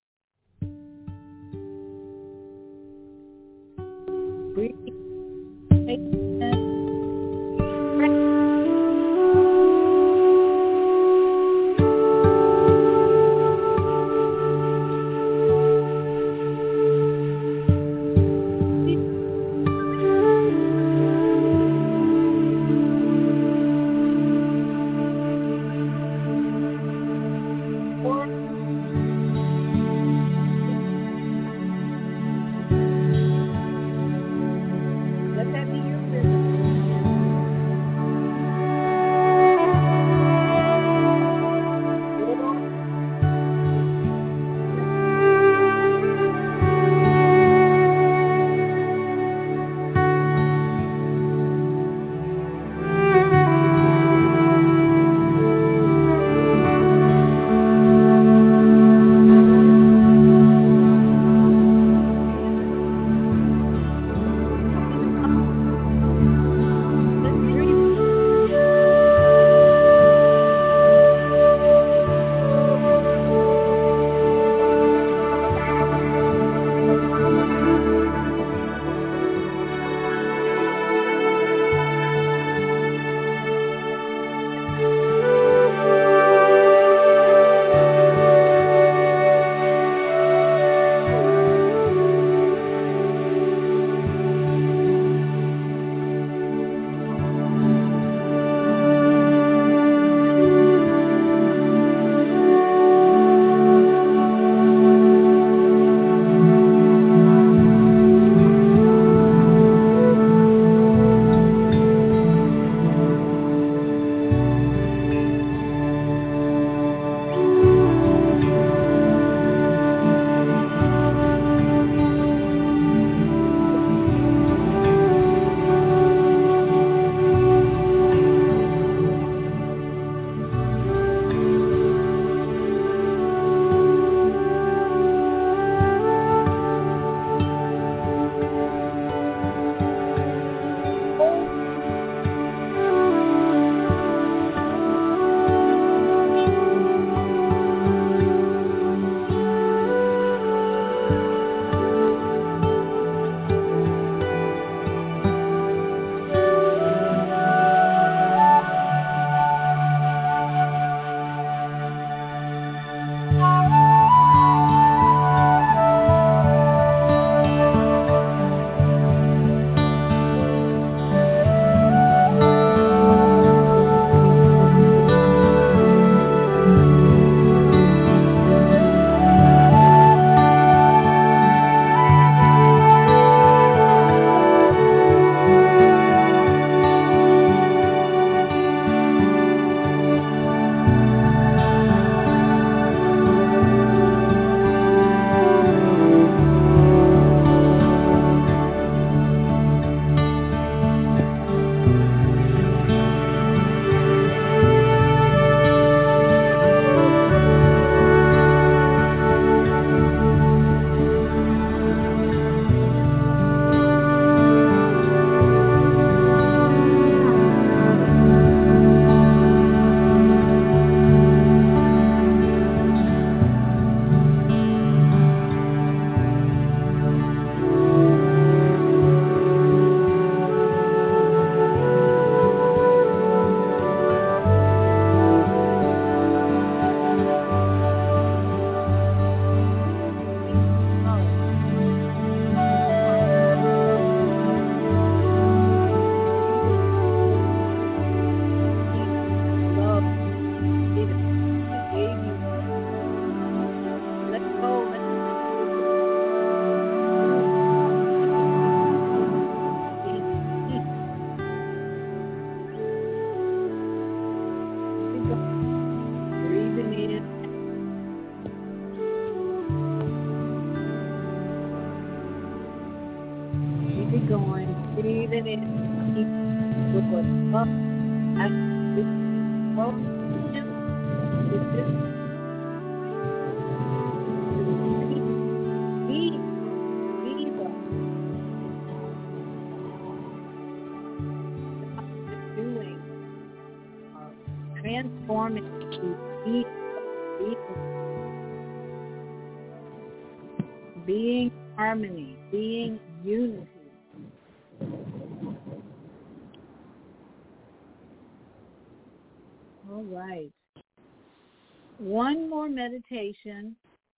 Breathe. going, breathing in, keep with what's up. Doing transforming being harmony, being unity. All right. One more meditation.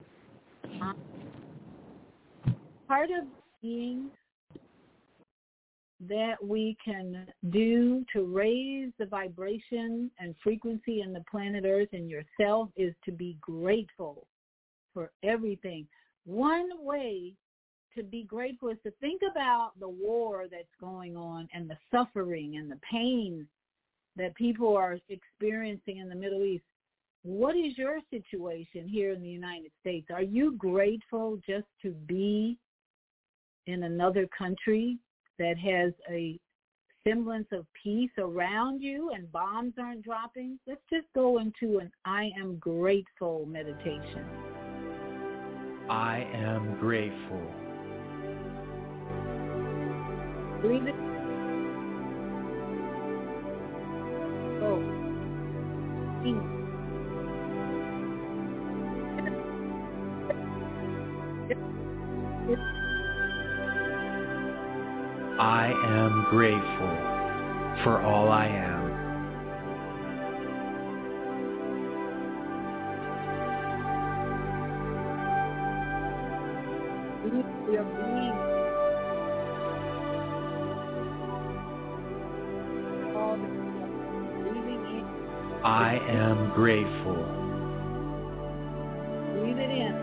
Part of being that we can do to raise the vibration and frequency in the planet Earth and yourself is to be grateful for everything. One way to be grateful is to think about the war that's going on and the suffering and the pain that people are experiencing in the Middle East. What is your situation here in the United States? Are you grateful just to be in another country that has a semblance of peace around you and bombs aren't dropping? Let's just go into an I am grateful meditation. I am grateful. Breathe it. Go. I am grateful for all I am. We are being all the breathing in. I am grateful. Breathe it in.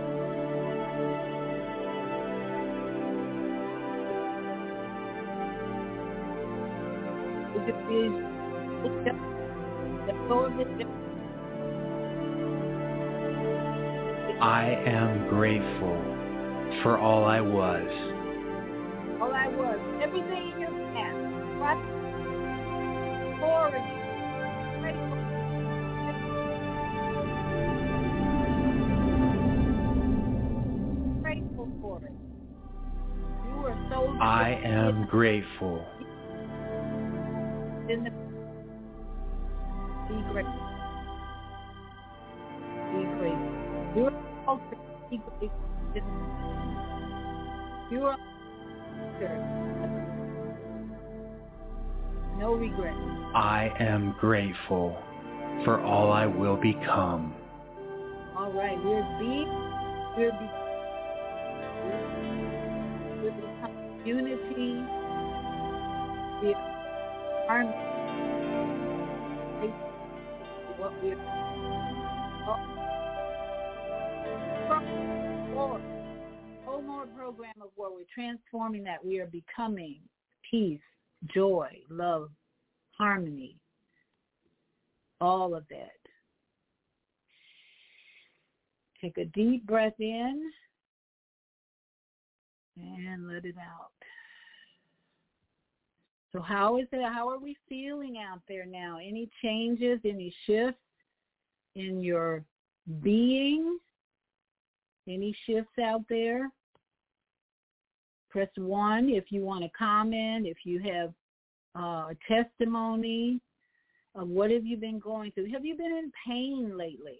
I am grateful for all I was. All I was. Everything in your past. What? Forward. Grateful for it. You were so. I am grateful. In the be grateful. Be grateful. You are also be grateful. You are no regret. I am grateful for all I will become. All right, we're become unity. We're harmony. What we're whole more program of war. We're transforming that. We are becoming peace, joy, love, harmony, all of that. Take a deep breath in and let it out. So how is it? How are we feeling out there now? Any changes, any shifts in your being? Any shifts out there? Press 1 if you want to comment, if you have a testimony of what have you been going through. Have you been in pain lately?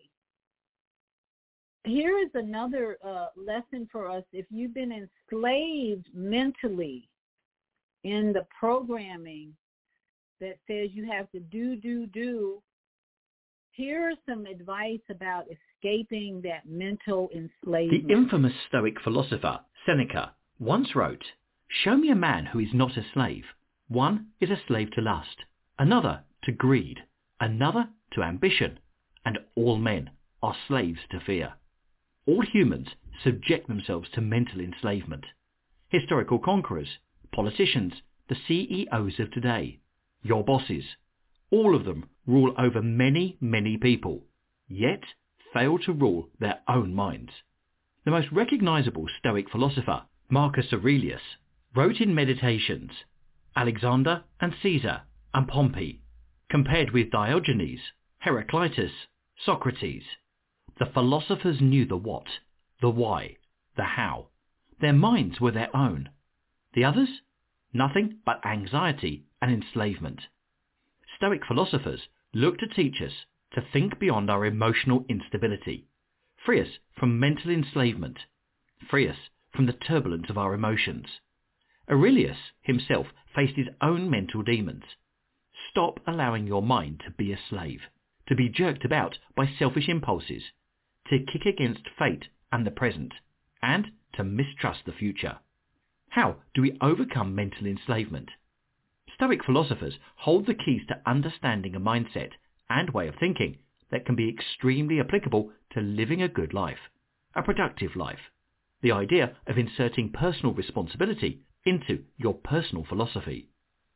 Here is another lesson for us. If you've been enslaved mentally in the programming that says you have to do, here's some advice about escaping that mental enslavement. The infamous Stoic philosopher Seneca once wrote, "Show me a man who is not a slave. One is a slave to lust, another to greed, another to ambition, and all men are slaves to fear." All humans subject themselves to mental enslavement. Historical conquerors, politicians, the CEOs of today, your bosses, all of them rule over many, many people, yet fail to rule their own minds. The most recognizable Stoic philosopher, Marcus Aurelius, wrote in Meditations, Alexander and Caesar and Pompey, compared with Diogenes, Heraclitus, Socrates. The philosophers knew the what, the why, the how. Their minds were their own. The others? Nothing but anxiety and enslavement. Stoic philosophers look to teach us to think beyond our emotional instability, free us from mental enslavement, free us from the turbulence of our emotions. Aurelius himself faced his own mental demons. Stop allowing your mind to be a slave, to be jerked about by selfish impulses, to kick against fate and the present, and to mistrust the future. How do we overcome mental enslavement? Stoic philosophers hold the keys to understanding a mindset and way of thinking that can be extremely applicable to living a good life, a productive life. The idea of inserting personal responsibility into your personal philosophy.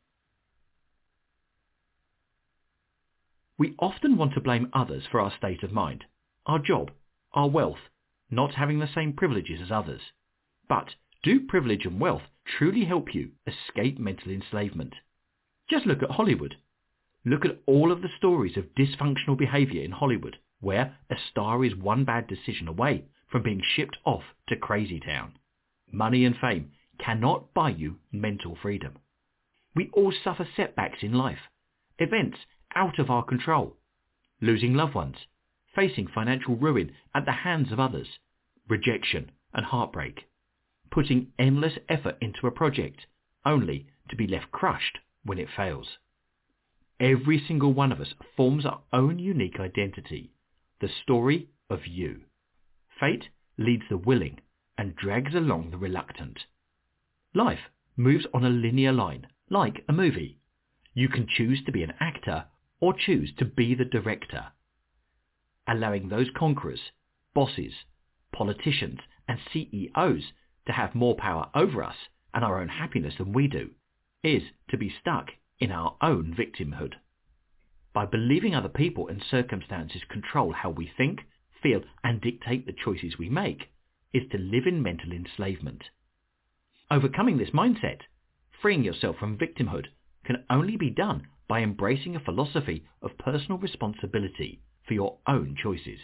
We often want to blame others for our state of mind, our job, our wealth, not having the same privileges as others. But do privilege and wealth truly help you escape mental enslavement? Just look at Hollywood. Look at all of the stories of dysfunctional behaviour in Hollywood, where a star is one bad decision away from being shipped off to Crazy Town. Money and fame cannot buy you mental freedom. We all suffer setbacks in life, events out of our control, losing loved ones, facing financial ruin at the hands of others, rejection and heartbreak, putting endless effort into a project only to be left crushed when it fails. Every single one of us forms our own unique identity, the story of you. Fate leads the willing and drags along the reluctant. Life moves on a linear line, like a movie. You can choose to be an actor or choose to be the director. Allowing those conquerors, bosses, politicians and CEOs to have more power over us and our own happiness than we do is to be stuck in our own victimhood. By believing other people and circumstances control how we think, feel and dictate the choices we make is to live in mental enslavement. Overcoming this mindset, freeing yourself from victimhood, can only be done by embracing a philosophy of personal responsibility for your own choices.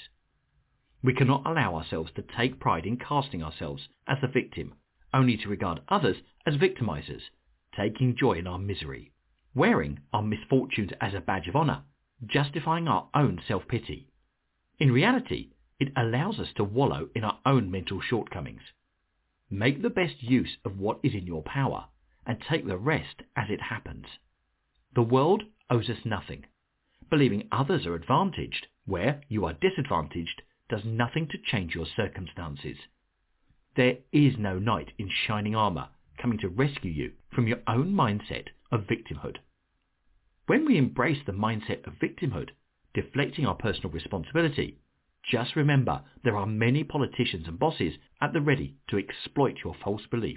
We cannot allow ourselves to take pride in casting ourselves as the victim, only to regard others as victimizers, taking joy in our misery, wearing our misfortunes as a badge of honor, justifying our own self-pity. In reality, it allows us to wallow in our own mental shortcomings. Make the best use of what is in your power and take the rest as it happens. The world owes us nothing. Believing others are advantaged where you are disadvantaged does nothing to change your circumstances. There is no knight in shining armor coming to rescue you from your own mindset of victimhood. When we embrace the mindset of victimhood, deflecting our personal responsibility, just remember there are many politicians and bosses at the ready to exploit your false belief.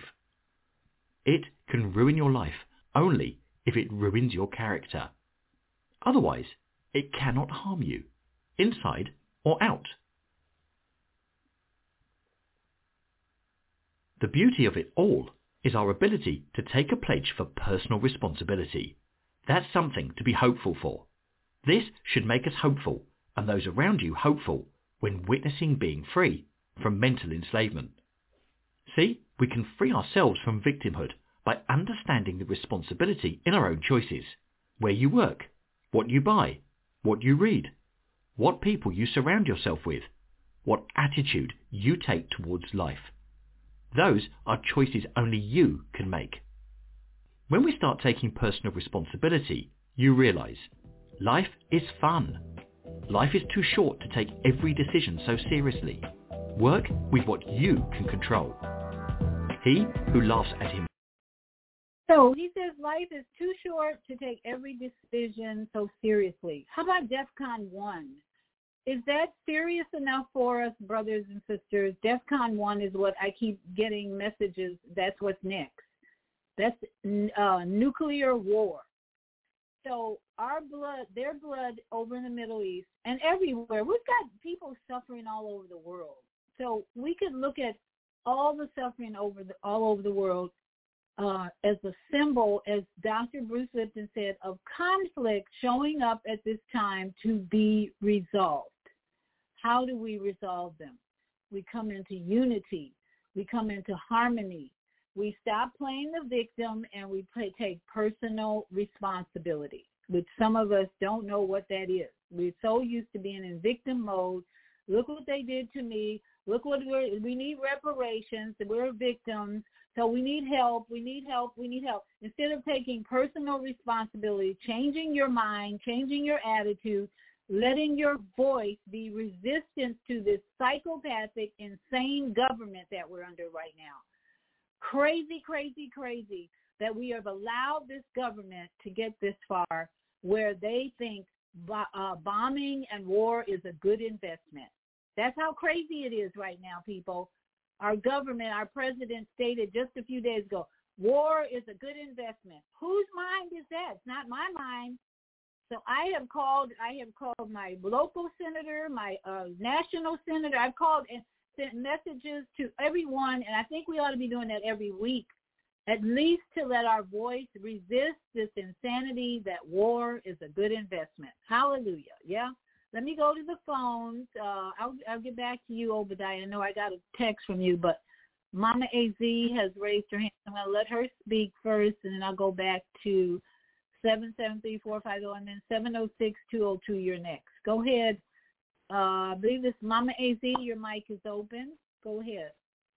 It can ruin your life only if it ruins your character. Otherwise, it cannot harm you, inside or out. The beauty of it all is our ability to take a pledge for personal responsibility. That's something to be hopeful for. This should make us hopeful and those around you hopeful when witnessing being free from mental enslavement. See, we can free ourselves from victimhood by understanding the responsibility in our own choices, where you work, what you buy, what you read, what people you surround yourself with, what attitude you take towards life. Those are choices only you can make. When we start taking personal responsibility, you realize life is fun. Life is too short to take every decision so seriously. Work with what you can control. He who laughs at him. So he says life is too short to take every decision so seriously. How about DEFCON 1? Is that serious enough for us, brothers and sisters? DEFCON 1 is what I keep getting messages. That's what's next. That's nuclear war. So our blood, their blood over in the Middle East and everywhere, we've got people suffering all over the world. So we could look at all the suffering all over the world as a symbol, as Dr. Bruce Lipton said, of conflict showing up at this time to be resolved. How do we resolve them? We come into unity. We come into harmony. We stop playing the victim and we take personal responsibility, which some of us don't know what that is. We're so used to being in victim mode. Look what they did to me. Look what we need reparations. We're victims. So we need help. We need help. We need help. Instead of taking personal responsibility, changing your mind, changing your attitude, letting your voice be resistant to this psychopathic, insane government that we're under right now. Crazy, crazy, crazy that we have allowed this government to get this far where they think bombing and war is a good investment. That's how crazy it is right now, people. Our government, our president stated just a few days ago, war is a good investment. Whose mind is that? It's not my mind. So I have called my local senator, my national senator. I've called and sent messages to everyone, and I think we ought to be doing that every week, at least to let our voice resist this insanity that war is a good investment. Hallelujah. Yeah. Let me go to the phones. I'll get back to you, Obadiah. I know I got a text from you, but Mama AZ has raised her hand. I'm going to let her speak first, and then I'll go back to 773-450, and then 706-202, you're next. Go ahead. I believe this Mama AZ, your mic is open. Go ahead.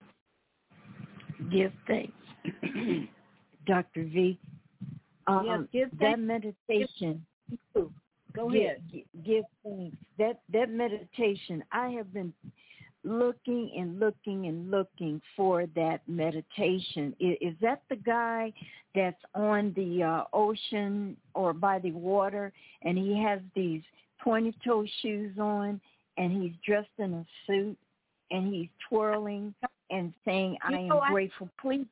Give thanks. Dr. V. Yes, give thanks. That meditation. Go ahead. Give thanks. That meditation, I have been looking and looking and looking for that meditation. Is that the guy that's on the ocean or by the water, and he has these pointy-toe shoes on, and he's dressed in a suit, and he's twirling and saying, I am grateful. Please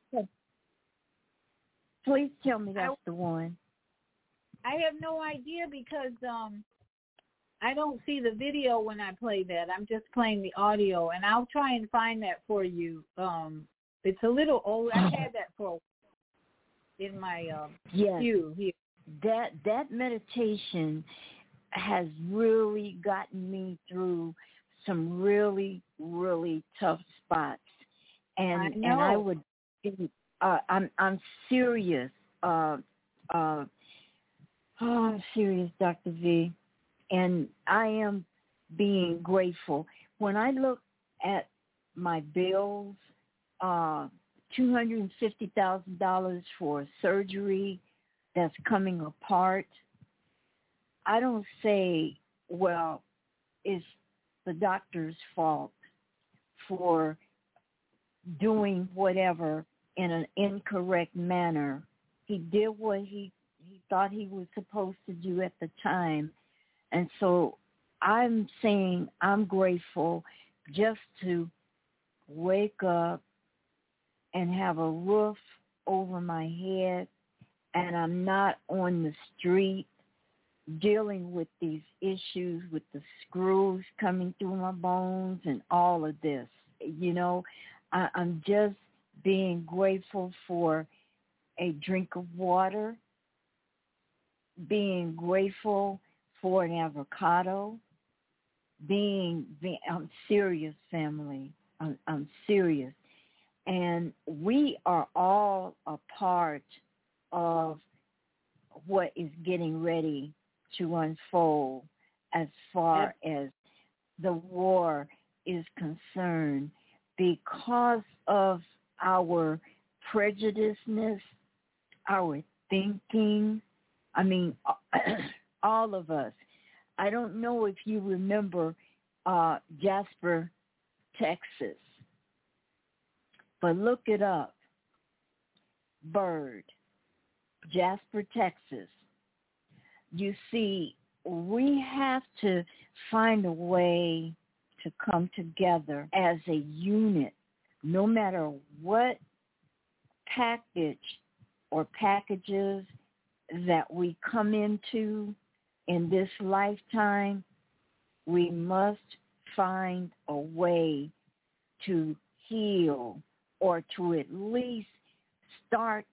tell me that's the one. I have no idea because I don't see the video when I play that. I'm just playing the audio, and I'll try and find that for you. It's a little old. I've had that for in my queue here. That meditation has really gotten me through some really, really tough spots, and I would be, I'm serious. I'm serious, Dr. V, and I am being grateful. When I look at my bills, $250,000 for surgery that's coming apart, I don't say, well, it's the doctor's fault for doing whatever in an incorrect manner. He did what he thought he was supposed to do at the time. And so I'm saying I'm grateful just to wake up and have a roof over my head, and I'm not on the street dealing with these issues with the screws coming through my bones and all of this. You know, I'm just being grateful for a drink of water, being grateful for an avocado, I'm serious, family. I'm serious. And we are all a part of what is getting ready to unfold as far as the war is concerned, because of our prejudiceness, our thinking. I mean, all of us. I don't know if you remember Jasper, Texas, but look it up. Bird, Jasper, Texas. You see, we have to find a way to come together as a unit, no matter what package or packages that we come into in this lifetime. We must find a way to heal, or to at least start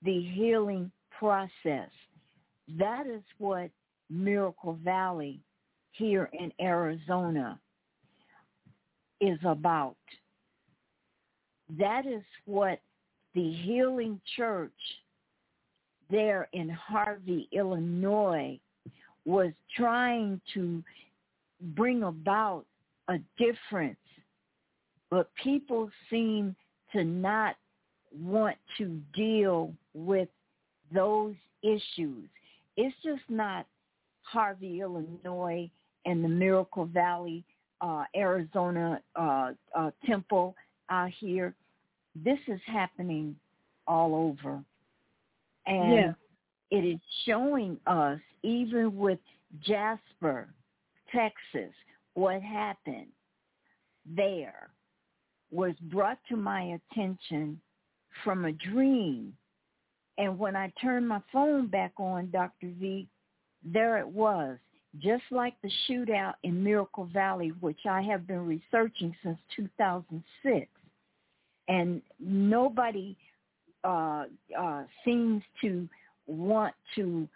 the healing process. That is what Miracle Valley here in Arizona is about. That is what the Healing Church there in Harvey, Illinois, was trying to bring about a difference. But people seem to not want to deal with those issues. It's just not Harvey, Illinois, and the Miracle Valley, Arizona temple out here. This is happening all over. And it is showing us, even with Jasper, Texas, what happened there was brought to my attention from a dream. And when I turned my phone back on, Dr. V, there it was, just like the shootout in Miracle Valley, which I have been researching since 2006. And nobody seems to want to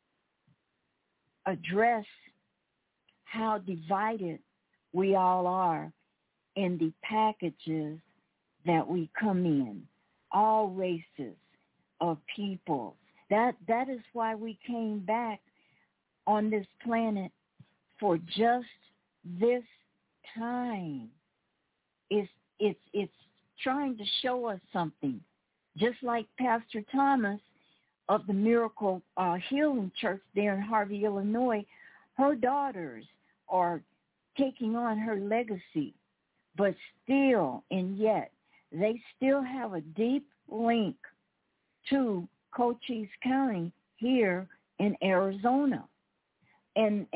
address how divided we all are in the packages that we come in, all races of people. That is why we came back on this planet for just this time. It's trying to show us something. Just like Pastor Thomas of the Miracle Healing Church there in Harvey, Illinois, her daughters are taking on her legacy, but still and yet they still have a deep link to Cochise County here in Arizona. And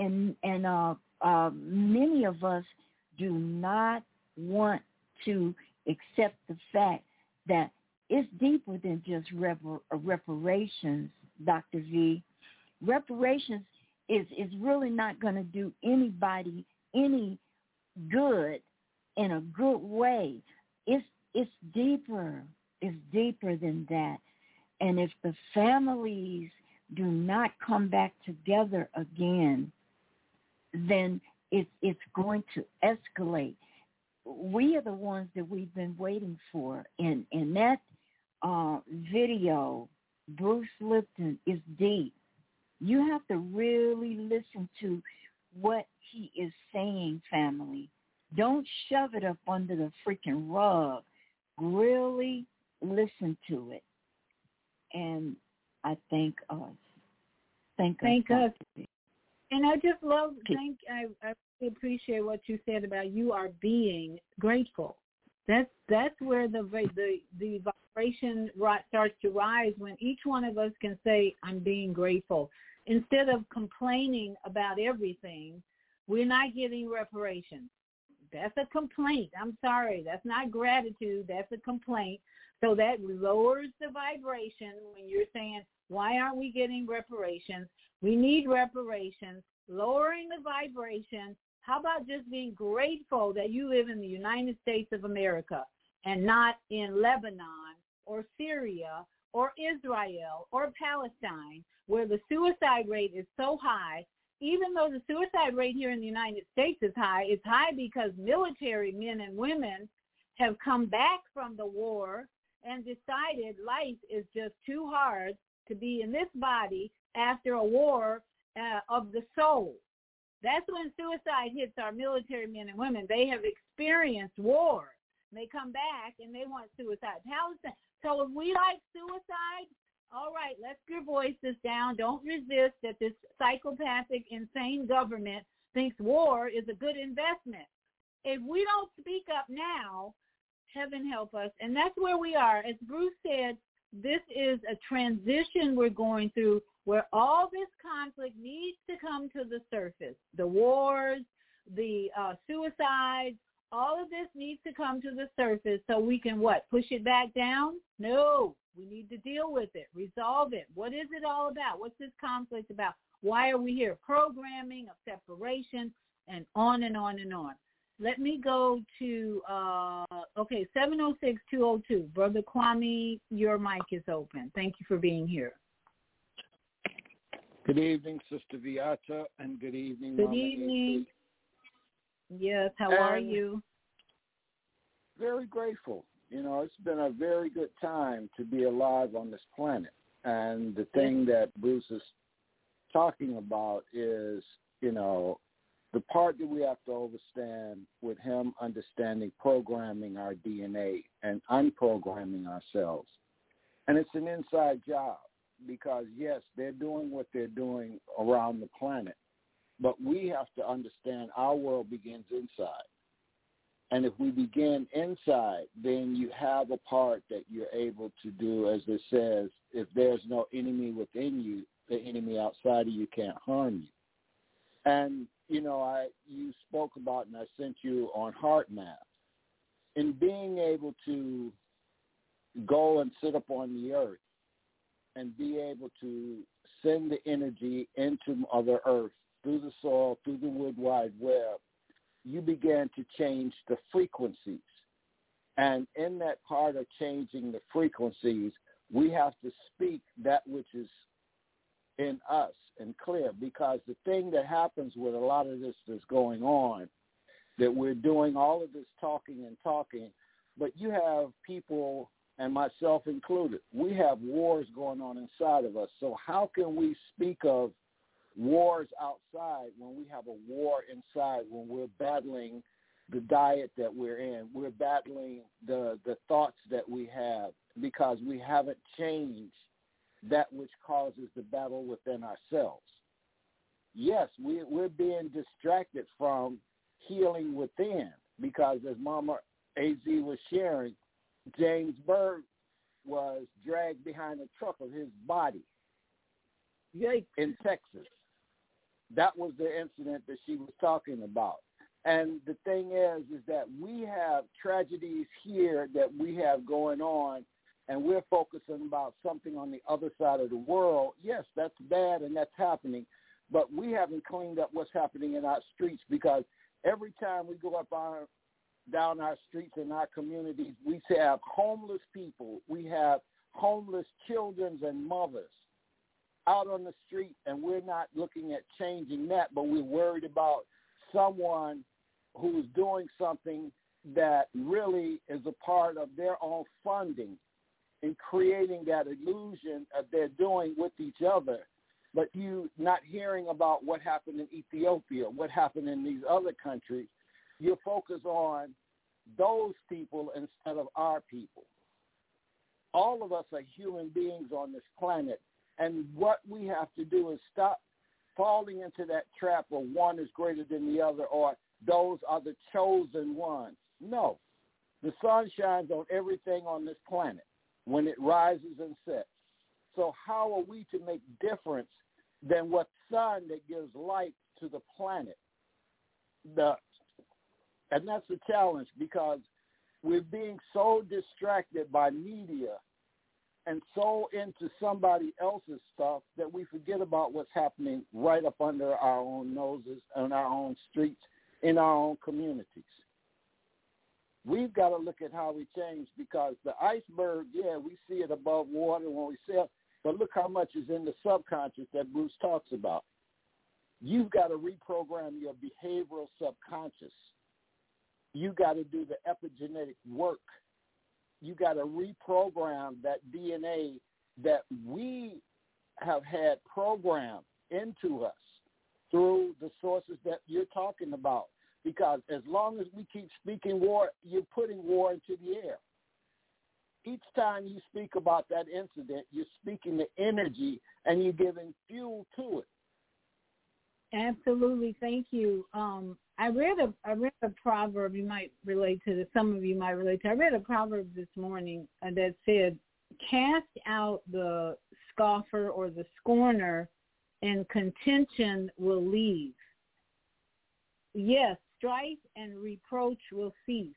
many of us do not want to accept the fact that it's deeper than just reparations, Dr. V. Reparations is really not going to do anybody any good in a good way. It's deeper. It's deeper than that. And if the families do not come back together again, then it's going to escalate. We are the ones that we've been waiting for. And that video, Bruce Lipton, is deep. You have to really listen to what he is saying, family. Don't shove it up under the freaking rug. Really listen to it. And I thank us. Thank us. And I just love, I really appreciate what you said about you are being grateful. That's where the vibration starts to rise, when each one of us can say, I'm being grateful. Instead of complaining about everything, we're not getting reparations. That's a complaint. I'm sorry. That's not gratitude. That's a complaint. So that lowers the vibration when you're saying, why aren't we getting reparations? We need reparations. Lowering the vibration. How about just being grateful that you live in the United States of America and not in Lebanon or Syria or Israel or Palestine, where the suicide rate is so high? Even though the suicide rate here in the United States is high, it's high because military men and women have come back from the war and decided life is just too hard to be in this body after a war of the soul. That's when suicide hits our military men and women. They have experienced war. They come back and they want suicide. Palestine. So if we like suicide, all right, let's your voices down. Don't resist that this psychopathic, insane government thinks war is a good investment. If we don't speak up now, heaven help us. And that's where we are. As Bruce said, this is a transition we're going through where all this conflict needs to come to the surface. The wars, the suicides, all of this needs to come to the surface so we can what? Push it back down? No. We need to deal with it, resolve it. What is it all about? What's this conflict about? Why are we here? Programming of separation, and on and on and on. let me go to, 706-202. Brother Kwame, your mic is open. Thank you for being here. Good evening, Sister Viata, and good evening, Good Mama evening. AC. Yes, how are you? Very grateful. You know, it's been a very good time to be alive on this planet. And the thing that Bruce is talking about is, you know, the part that we have to understand with him understanding programming our DNA and unprogramming ourselves. And it's an inside job because, yes, they're doing what they're doing around the planet, but we have to understand our world begins inside. And if we begin inside, then you have a part that you're able to do, as it says, if there's no enemy within you, the enemy outside of you can't harm you. And, you know, you spoke about, and I sent you on heart math, in being able to go and sit up on the earth and be able to send the energy into Mother Earth through the soil, through the Wood Wide Web, you began to change the frequencies. And in that part of changing the frequencies, we have to speak that which is in us and clear, because the thing that happens with a lot of this that's going on, that we're doing all of this talking, but you have people, and myself included, we have wars going on inside of us. So how can we speak of wars outside when we have a war inside, when we're battling the diet that we're in, we're battling the thoughts that we have, because we haven't changed that which causes the battle within ourselves. Yes, we're being distracted from healing within, because as Mama AZ was sharing, James Byrd was dragged behind a truck of his body in Texas. That was the incident that she was talking about. And the thing is that we have tragedies here that we have going on, and we're focusing about something on the other side of the world. Yes, that's bad and that's happening, but we haven't cleaned up what's happening in our streets, because every time we go down our streets in our communities, we have homeless people. We have homeless children and mothers out on the street, and we're not looking at changing that, but we're worried about someone who's doing something that really is a part of their own funding in creating that illusion of they're doing with each other, but you not hearing about what happened in Ethiopia, what happened in these other countries. You focus on those people instead of our people. All of us are human beings on this planet, and what we have to do is stop falling into that trap where one is greater than the other, or those are the chosen ones. No. The sun shines on everything on this planet when it rises and sets. So how are we to make difference than what sun that gives light to the planet does? And that's the challenge, because we're being so distracted by media and so into somebody else's stuff that we forget about what's happening right up under our own noses, on our own streets, in our own communities. We've got to look at how we change, because the iceberg, yeah, we see it above water when we see it, but look how much is in the subconscious that Bruce talks about. You've got to reprogram your behavioral subconscious. You got to do the epigenetic work. You got to reprogram that DNA that we have had programmed into us through the sources that you're talking about. Because as long as we keep speaking war, you're putting war into the air. Each time you speak about that incident, you're speaking the energy and you're giving fuel to it. Absolutely. Thank you. I read a proverb you might relate to this. Some of you might relate to. I read a proverb this morning that said, "Cast out the scoffer or the scorner, and contention will leave. Yes, strife and reproach will cease."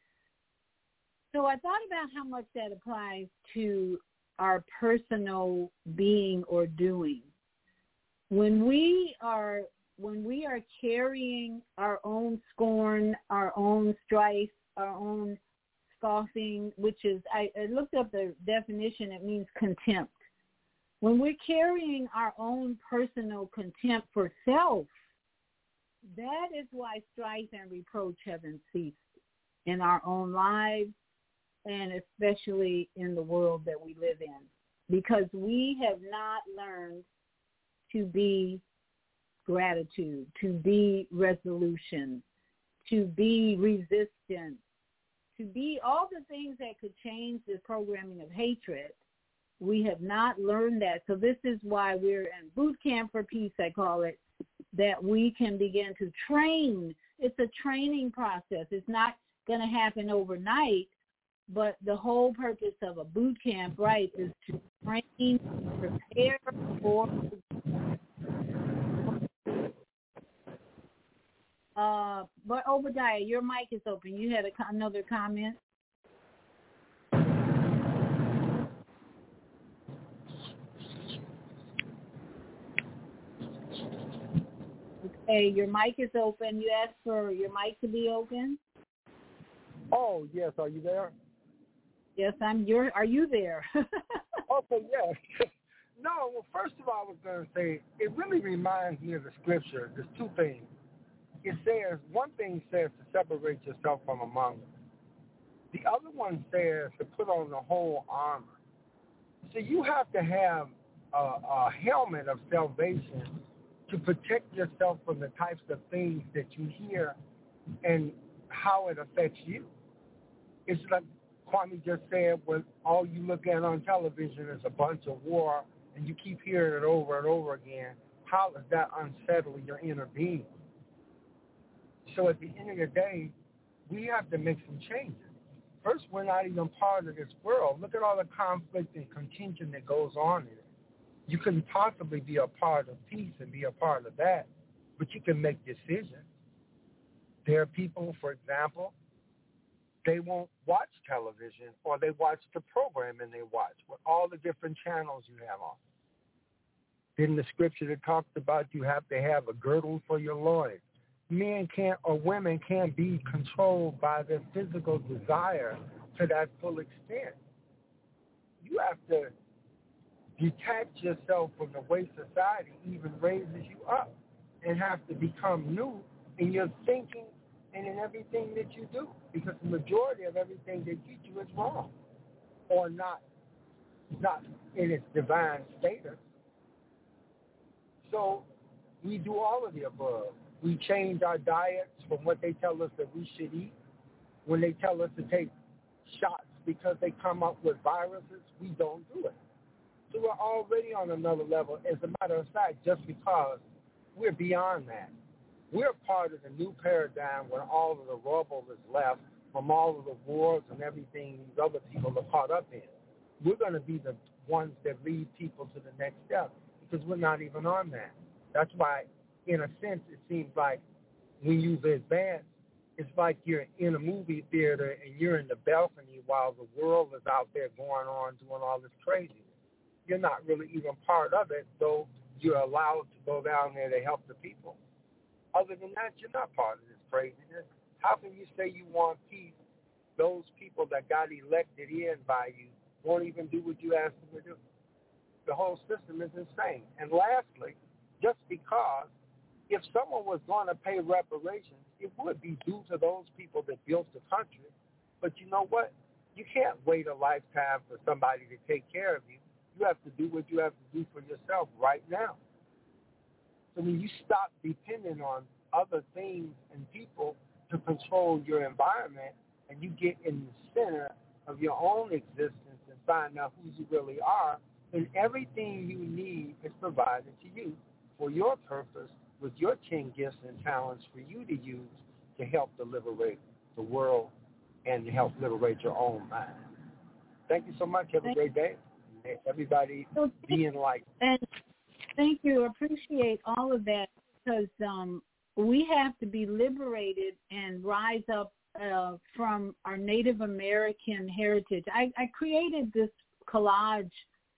So I thought about how much that applies to our personal being or doing. When we are when we are carrying our own scorn, our own strife, our own scoffing, which is, I looked up the definition, it means contempt. When we're carrying our own personal contempt for self, that is why strife and reproach haven't ceased in our own lives and especially in the world that we live in, because we have not learned to be gratitude, to be resolution, to be resistant, to be all the things that could change the programming of hatred. We have not learned that. So this is why we're in boot camp for peace, I call it, that we can begin to train. It's a training process. It's not going to happen overnight, but the whole purpose of a boot camp, right, is to train, prepare for. But Obadiah, your mic is open. You had another comment? Okay, your mic is open. You asked for your mic to be open? Oh, yes. Are you there? Yes, are you there? Okay, yes. No, well, first of all, I was going to say, it really reminds me of the scripture. There's two things. It says, one thing says to separate yourself from among them. The other one says to put on the whole armor. So you have to have a helmet of salvation to protect yourself from the types of things that you hear and how it affects you. It's like Kwame just said, when all you look at on television is a bunch of war and you keep hearing it over and over again, how does that unsettle your inner being? So at the end of the day, we have to make some changes. First, we're not even part of this world. Look at all the conflict and contention that goes on in it. You couldn't possibly be a part of peace and be a part of that, but you can make decisions. There are people, for example, they won't watch television or they watch the programming they watch with all the different channels you have on. In the scripture that talks about you have to have a girdle for your loins. Men can't or women can't be controlled by their physical desire to that full extent. You have to detach yourself from the way society even raises you up and have to become new in your thinking and in everything that you do, because the majority of everything that you do is wrong or not in its divine status. So we do all of the above. We change our diets from what they tell us that we should eat. When they tell us to take shots because they come up with viruses, we don't do it. So we're already on another level. As a matter of fact, just because we're beyond that. We're part of the new paradigm where all of the rubble is left from all of the wars and everything these other people are caught up in. We're going to be the ones that lead people to the next step because we're not even on that. That's why, in a sense, it seems like when you advance, it's like you're in a movie theater and you're in the balcony while the world is out there going on doing all this craziness. You're not really even part of it, though you're allowed to go down there to help the people. Other than that, you're not part of this craziness. How can you say you want peace? Those people that got elected in by you won't even do what you asked them to do. The whole system is insane. And lastly, just because if someone was going to pay reparations, it would be due to those people that built the country. But you know what? You can't wait a lifetime for somebody to take care of you. You have to do what you have to do for yourself right now. So when you stop depending on other things and people to control your environment and you get in the center of your own existence and find out who you really are, then everything you need is provided to you for your purpose with your 10 gifts and talents for you to use to help to liberate the world and to help liberate your own mind. Thank you so much. Have a great day. Everybody be enlightened. And thank you. I appreciate all of that because we have to be liberated and rise up from our Native American heritage. I created this collage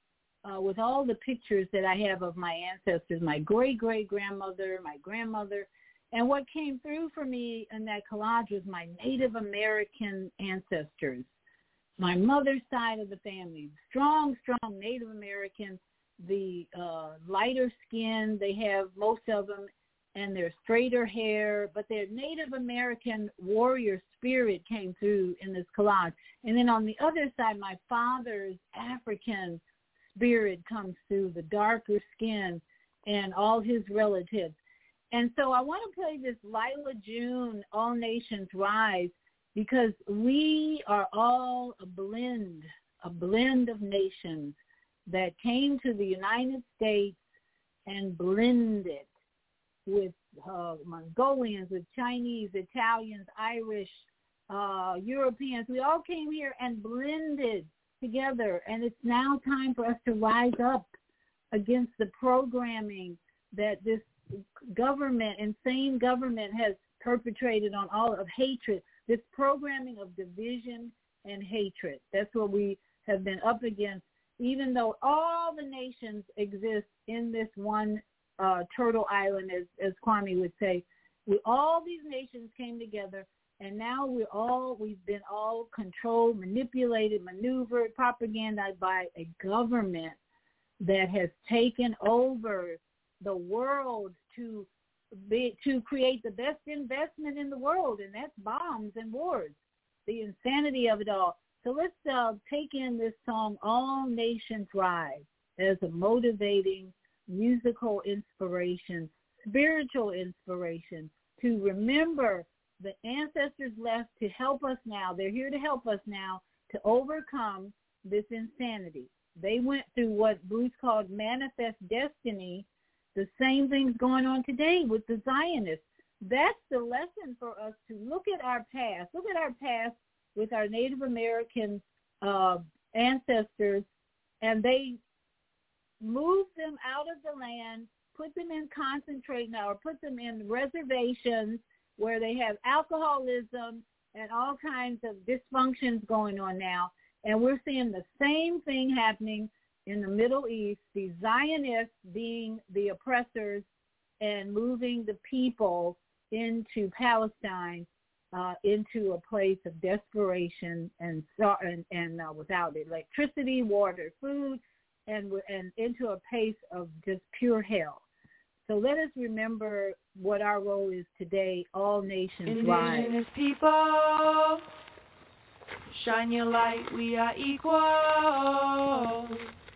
with all the pictures that I have of my ancestors, my great-great-grandmother, my grandmother. And what came through for me in that collage was my Native American ancestors. My mother's side of the family, strong Native American, the lighter skin, they have most of them, and their straighter hair, but their Native American warrior spirit came through in this collage. And then on the other side, my father's African spirit comes through, the darker skin and all his relatives. And so I want to play this Lila June, All Nations Rise, because we are all a blend of nations that came to the United States and blended with Mongolians, with Chinese, Italians, Irish, Europeans. We all came here and blended together, and it's now time for us to rise up against the programming that this government, insane government, has perpetrated on all of hatred, this programming of division and hatred. That's what we have been up against, even though all the nations exist in this one turtle island, as Kwame would say. All these nations came together, and now we've been all controlled, manipulated, maneuvered, propagandized by a government that has taken over the world to create the best investment in the world, and that's bombs and wars, the insanity of it all. So let's take in this song, All Nations Rise, as a motivating musical inspiration, spiritual inspiration, to remember the ancestors left to help us now. They're here to help us now to overcome this insanity. They went through what Bruce called manifest destiny, the same things going on today with the Zionists. That's the lesson for us, to look at our past. Look at our past with our Native American ancestors, and they moved them out of the land, put them in concentrate now, or put them in reservations where they have alcoholism and all kinds of dysfunctions going on now. And we're seeing the same thing happening in the Middle East, the Zionists being the oppressors and moving the people into Palestine, into a place of desperation and without electricity, water, food, and into a place of just pure hell. So let us remember what our role is today. All nations rise. Indigenous people, shine your light, we are equal.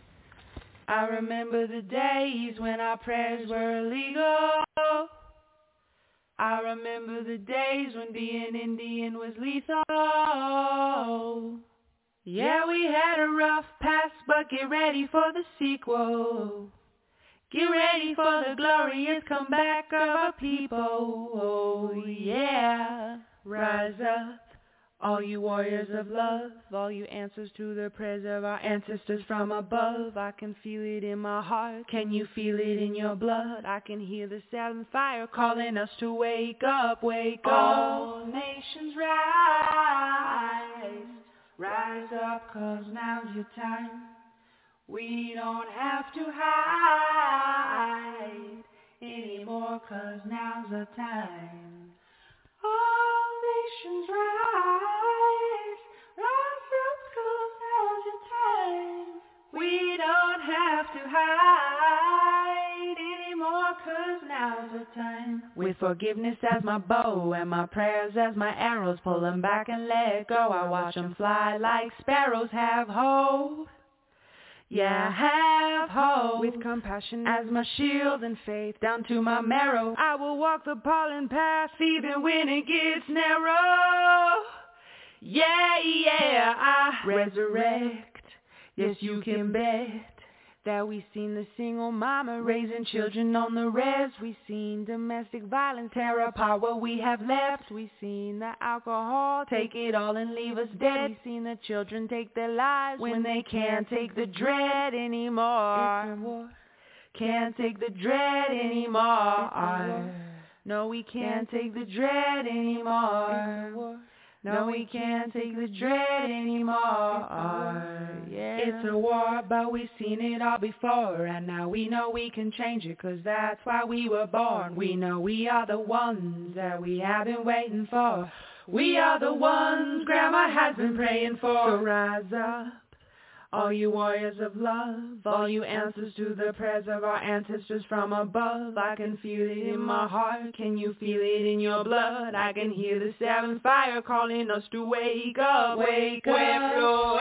I remember the days when our prayers were illegal. I remember the days when being Indian was lethal. Yeah, we had a rough past, but get ready for the sequel. Get ready for the glorious comeback of our people. Oh, yeah. Rise up, all you warriors of love, all you answers to the prayers of our ancestors from above. I can feel it in my heart. Can you feel it in your blood? I can hear the seventh fire calling us to wake up, wake up. All nations rise. Rise up, 'cause now's your time. We don't have to hide anymore, 'cause now's the time. All nations rise. Rise up, 'cause now's your time. We don't have to hide anymore, 'cause now's the time. With forgiveness as my bow and my prayers as my arrows, pull them back and let go. I watch them fly like sparrows. Have hope. Yeah, have hope. With compassion as my shield and faith down to my marrow, I will walk the pollen path even when it gets narrow. Yeah, yeah, I resurrect. Yes, you can bet that we seen the single mama raising children on the res. We seen domestic violence, terror, power we have left. We seen the alcohol take it all and leave us dead. We seen the children take their lives when they can't take the dread anymore. It's a war. Can't take the dread anymore. No, we can't take the dread anymore. No, we can't take the dread anymore. It's a war, but we've seen it all before. And now we know we can change it, 'cause that's why we were born. We know we are the ones that we have been waiting for. We are the ones Grandma has been praying for. So rise up, all you warriors of love, all you answers to the prayers of our ancestors from above. I can feel it in my heart, can you feel it in your blood? I can hear the seventh fire calling us to wake up. Wake up, pueblo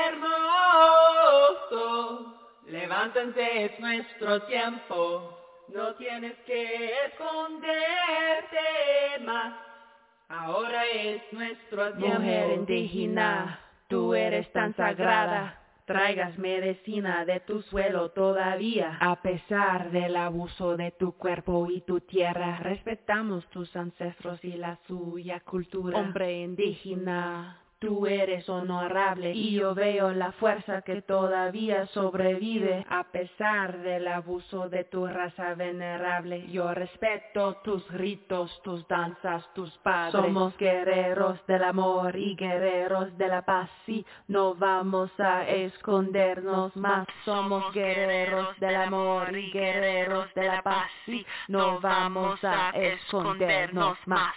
hermoso, levántense, es nuestro tiempo. No tienes que esconderte más, ahora es nuestro tiempo. Mujer indígena, tú eres tan sagrada. Traigas medicina de tu suelo todavía. A pesar del abuso de tu cuerpo y tu tierra, respetamos tus ancestros y la suya cultura. Hombre indígena, tú eres honorable y yo veo la fuerza que todavía sobrevive. A pesar del abuso de tu raza venerable, yo respeto tus ritos, tus danzas, tus padres. Somos guerreros del amor y guerreros de la paz, y no vamos a escondernos más. Somos guerreros del amor y guerreros de la paz, y no vamos a escondernos más.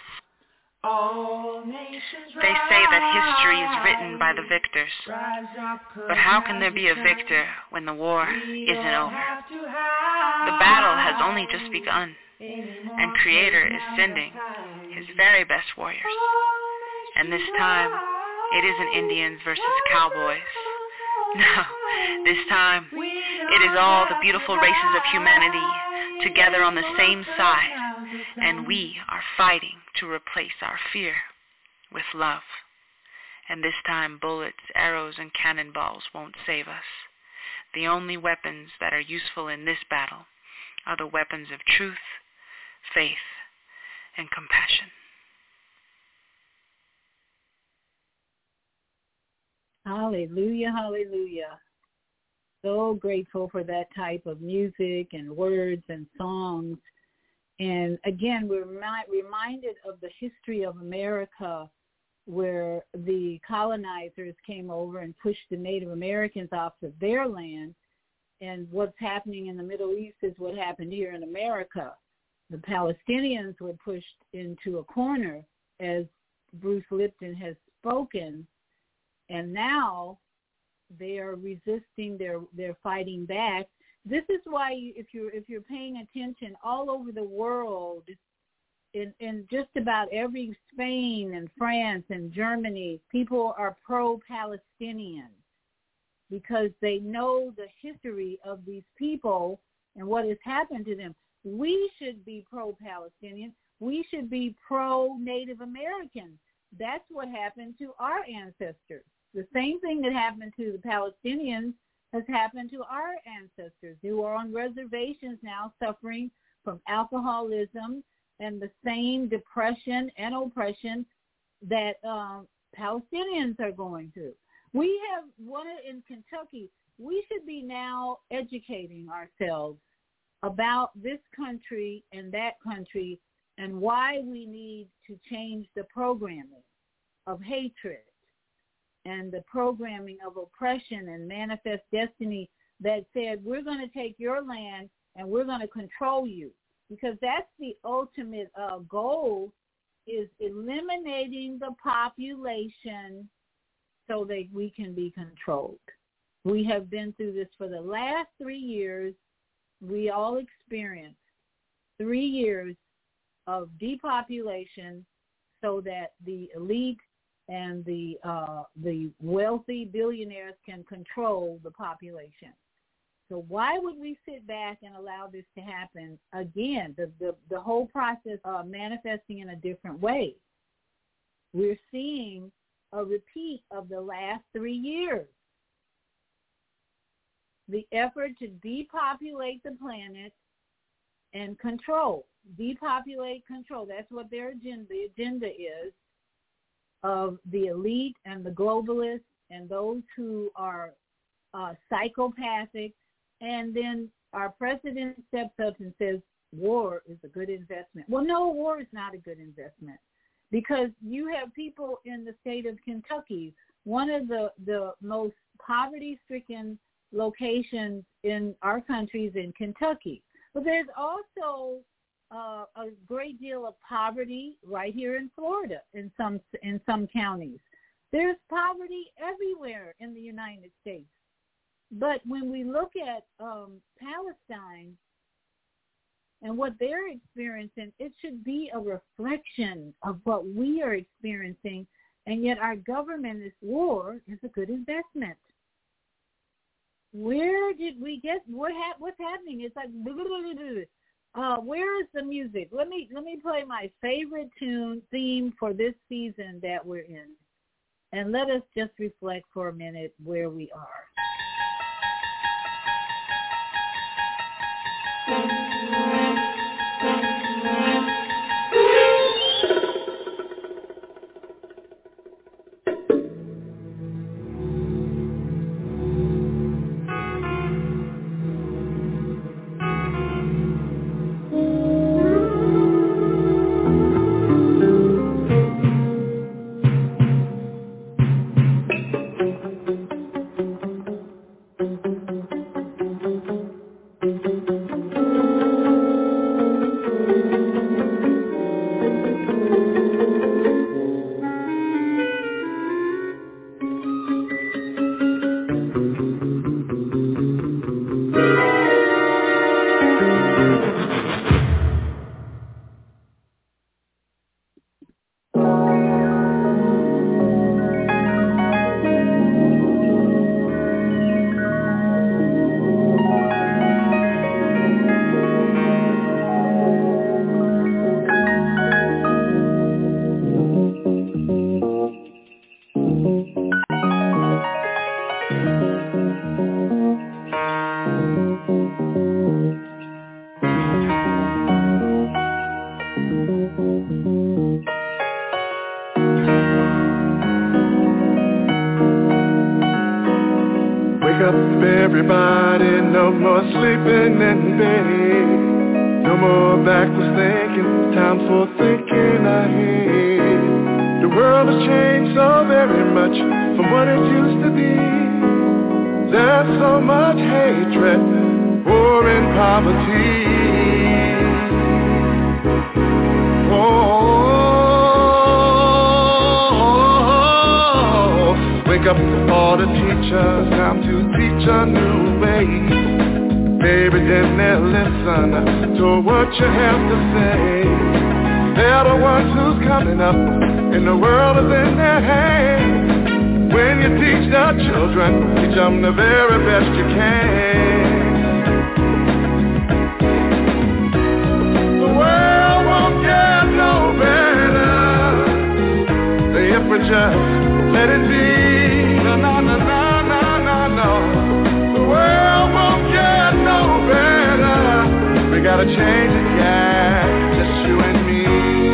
They say that history is written by the victors. But how can there be a victor when the war isn't over? The battle has only just begun, and Creator is sending His very best warriors. And this time, it isn't Indians versus cowboys. No, this time, it is all the beautiful races of humanity together on the same side, and we are fighting to replace our fear with love. And this time, bullets, arrows, and cannonballs won't save us. The only weapons that are useful in this battle are the weapons of truth, faith, and compassion. Hallelujah, hallelujah. So grateful for that type of music and words and songs. And again, we're reminded of the history of America, where the colonizers came over and pushed the Native Americans off of their land. And what's happening in the Middle East is what happened here in America. The Palestinians were pushed into a corner, as Bruce Lipton has spoken, and now they are resisting. They're fighting back. This is why, if you're paying attention, all over the world, in just about every Spain and France and Germany, people are pro-Palestinian because they know the history of these people and what has happened to them. We should be pro-Palestinian. We should be pro-Native American. That's what happened to our ancestors. The same thing that happened to the Palestinians has happened to our ancestors, who are on reservations now suffering from alcoholism and the same depression and oppression that Palestinians are going through. We have one in Kentucky. We should be now educating ourselves about this country and that country and why we need to change the programming of hatred and the programming of oppression and manifest destiny that said, we're going to take your land and we're going to control you. Because that's the ultimate goal, is eliminating the population so that we can be controlled. We have been through this for the last 3 years. We all experienced 3 years of depopulation so that the elite and the wealthy billionaires can control the population. So why would we sit back and allow this to happen again? The whole process of manifesting in a different way. We're seeing a repeat of the last 3 years. The effort to depopulate the planet and control. Depopulate, control. That's what their agenda is, of the elite and the globalists and those who are psychopathic. And then our president steps up and says, war is a good investment. Well, no, war is not a good investment, because you have people in the state of Kentucky, one of the most poverty-stricken locations in our country is in Kentucky. But there's also a great deal of poverty right here in Florida in some counties. There's poverty everywhere in the United States. But when we look at Palestine and what they're experiencing, it should be a reflection of what we are experiencing, and yet our government, this war, is a good investment. Where did we get what's happening? It's like where is the music? Let me play my favorite theme for this season that we're in, and let us just reflect for a minute where we are. Everybody, no more sleeping in bed, no more backward thinking, time for thinking ahead. The world has changed so very much from what it used to be. There's so much hatred, war and poverty. Wake up all the teachers, time to teach a new way. Maybe then they'll listen to what you have to say. They're the ones who's coming up, and the world is in their hands. When you teach the children, teach them the very best you can. The world won't get no better if we just let it be. No, no, no, no, no, no, no. The world won't get no better. We gotta change it, yeah, just you and me.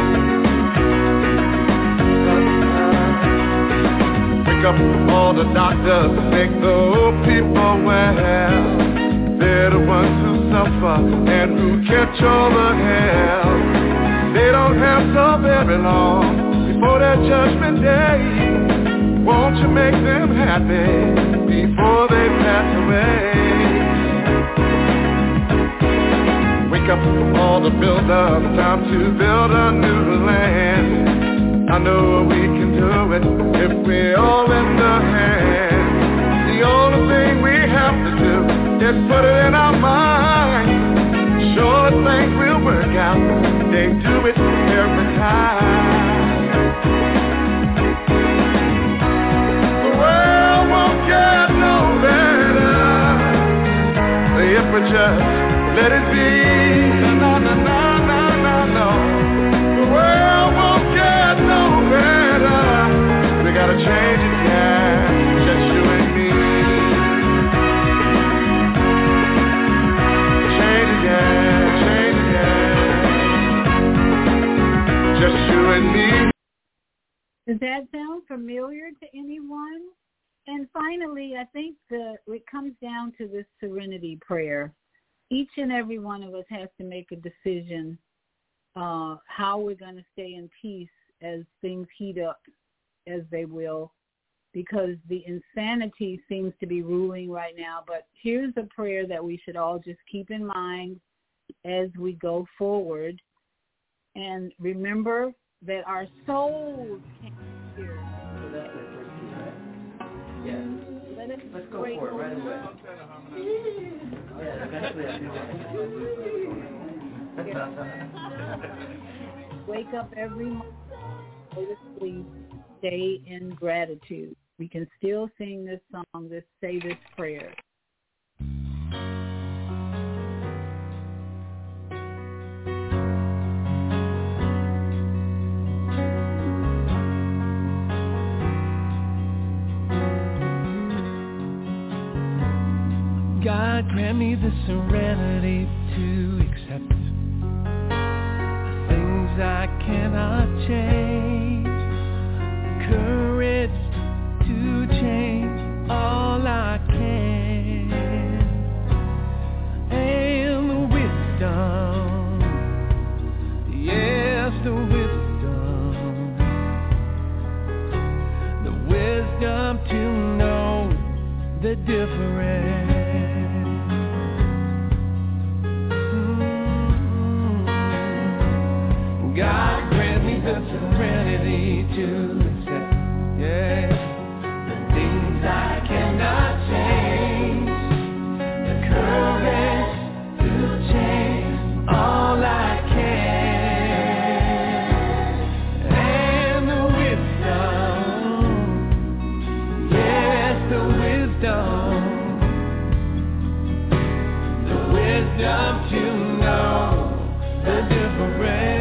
Wake up all the doctors, make the old people well. They're the ones who suffer and who catch all the hell. They don't have so very long before their judgment day. Won't you make them happy before they pass away? Wake up all the builders, time to build a new land. I know we can do it if we all lend a hand. The only thing we have to do is put it in our minds. Sure things will work out, they do it every time. Get no better if we just let it be. No, no, no, no, no, no. The world won't get no better. We gotta change it, yeah, just you and me. Change it, yeah, change it, yeah. Just you and me. Does that sound familiar to anyone? And finally, I think it comes down to this serenity prayer. Each and every one of us has to make a decision how we're going to stay in peace as things heat up, as they will, because the insanity seems to be ruling right now. But here's a prayer that we should all just keep in mind as we go forward. And remember that our souls can hear. Yeah. Let's go for it right away. Yeah, eventually I do. Wake up every morning, go to sleep, stay in gratitude. We can still sing this song, say this prayer. God, grant me the serenity to accept the things I cannot change, courage to change all I can, and the wisdom, yes, the wisdom to know the difference. God grant me the serenity to accept, yeah, the things I cannot change, the courage to change all I can, and the wisdom, yes, the wisdom to know the difference.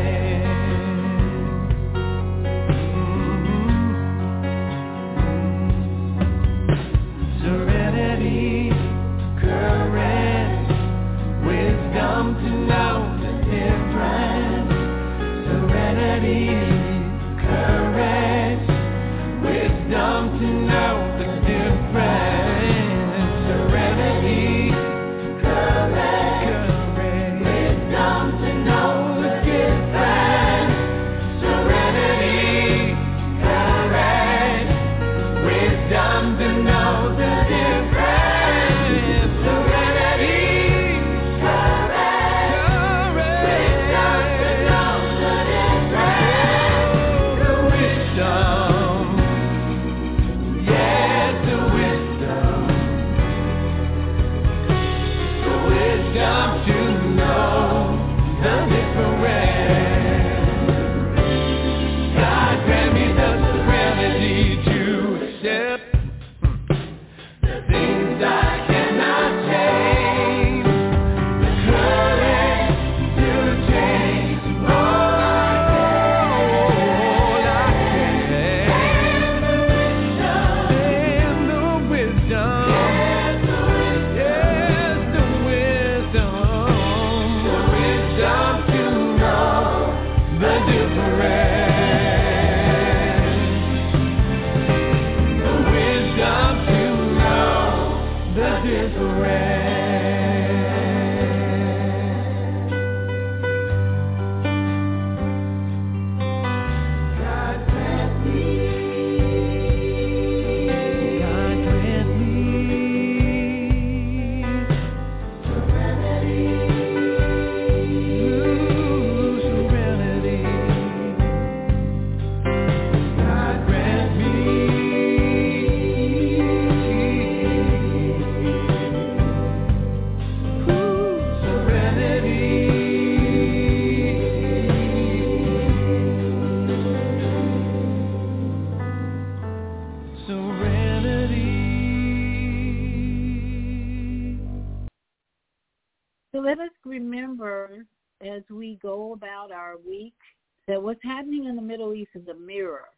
So let us remember as we go about our week that what's happening in the Middle East is a mirror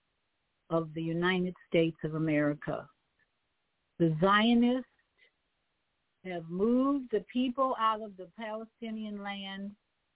of the United States of America. The Zionists have moved the people out of the Palestinian land,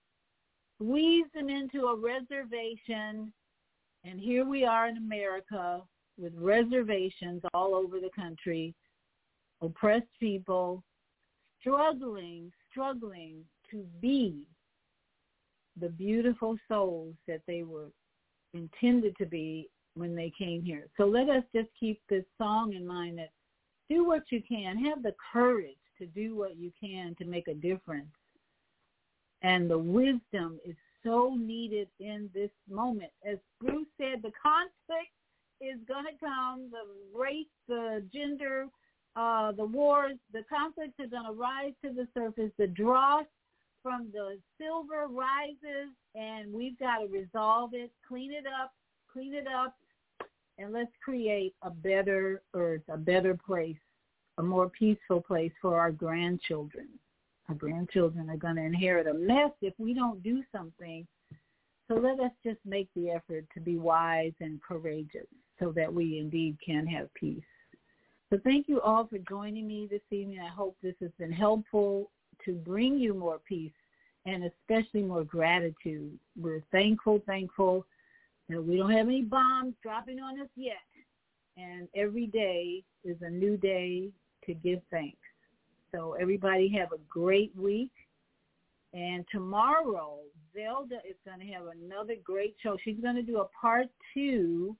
squeezed them into a reservation, and here we are in America with reservations all over the country, oppressed people, struggling to be the beautiful souls that they were intended to be when they came here. So let us just keep this song in mind, that do what you can. Have the courage to do what you can to make a difference. And the wisdom is so needed in this moment. As Bruce said, the conflict is going to come, the race, the gender, the wars, the conflicts are going to rise to the surface. The dross from the silver rises, and we've got to resolve it, clean it up, and let's create a better earth, a better place, a more peaceful place for our grandchildren. Our grandchildren are going to inherit a mess if we don't do something. So let us just make the effort to be wise and courageous so that we indeed can have peace. So thank you all for joining me this evening. I hope this has been helpful to bring you more peace and especially more gratitude. We're thankful that we don't have any bombs dropping on us yet. And every day is a new day to give thanks. So everybody have a great week. And tomorrow, Zelda is going to have another great show. She's going to do a part 2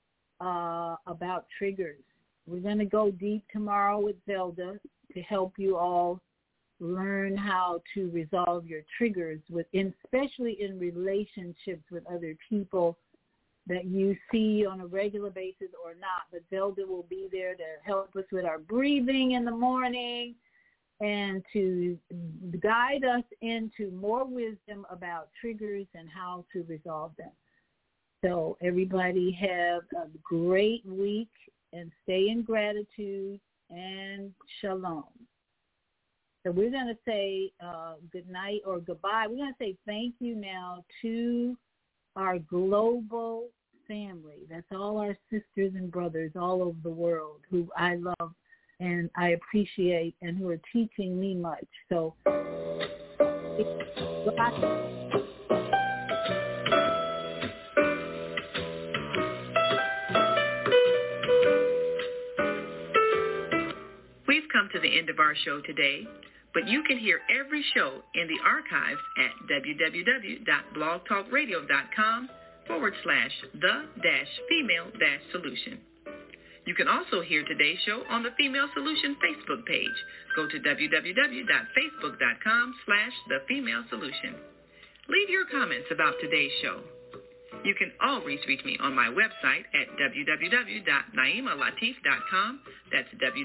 about triggers. We're going to go deep tomorrow with Zelda to help you all learn how to resolve your triggers, especially in relationships with other people that you see on a regular basis or not. But Zelda will be there to help us with our breathing in the morning and to guide us into more wisdom about triggers and how to resolve them. So everybody have a great week and stay in gratitude and shalom. So we're going to say good night or goodbye. We're going to say thank you now to our global family. That's all our sisters and brothers all over the world who I love and I appreciate and who are teaching me much. So We've come to the end of our show today, but you can hear every show in the archives at www.blogtalkradio.com/the-female-solution. You can also hear today's show on the Female Solution Facebook page. Go to www.facebook.com/thefemalesolution. Leave your comments about today's show. You can always reach me on my website at www.naimalatif.com. That's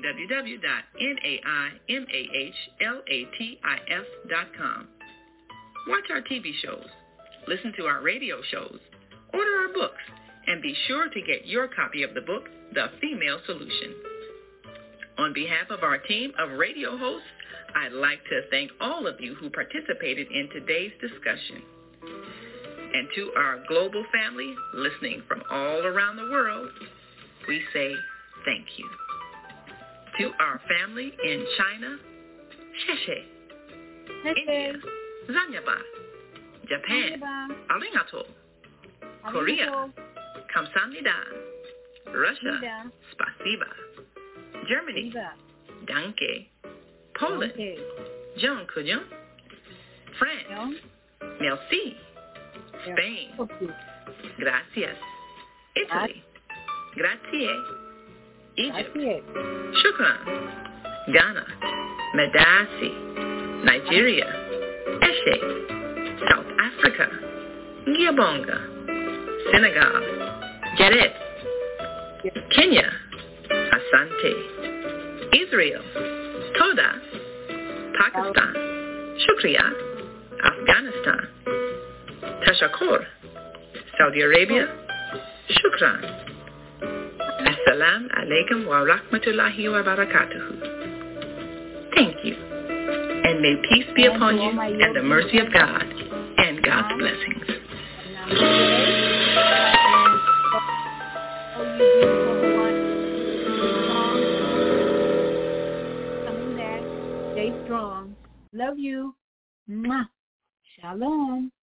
www.naimalatif.com. Watch our TV shows, listen to our radio shows, order our books, and be sure to get your copy of the book, The Female Solution. On behalf of our team of radio hosts, I'd like to thank all of you who participated in today's discussion. And to our global family listening from all around the world, we say thank you. To our family in China, Sheshe. India, Zanyaba. Japan, Arigato. Korea, Kamsahamnida. Russia, Spasiba. Germany, Danke. Poland, John Kujon. France, Merci. Spain, gracias. Italy, grazie. Egypt, shukran. Ghana, medasi. Nigeria, eshe. South Africa, Giabonga. Senegal, Jared. Kenya, asante. Israel, toda. Pakistan, shukriya. Afghanistan, Tashakur. Saudi Arabia, shukran. Assalamu alaikum wa rahmatullahi wa barakatuhu. Thank you. And may peace be upon you and the mercy of God and God's blessings. Coming back. Stay strong. Love you. Mwah. Shalom.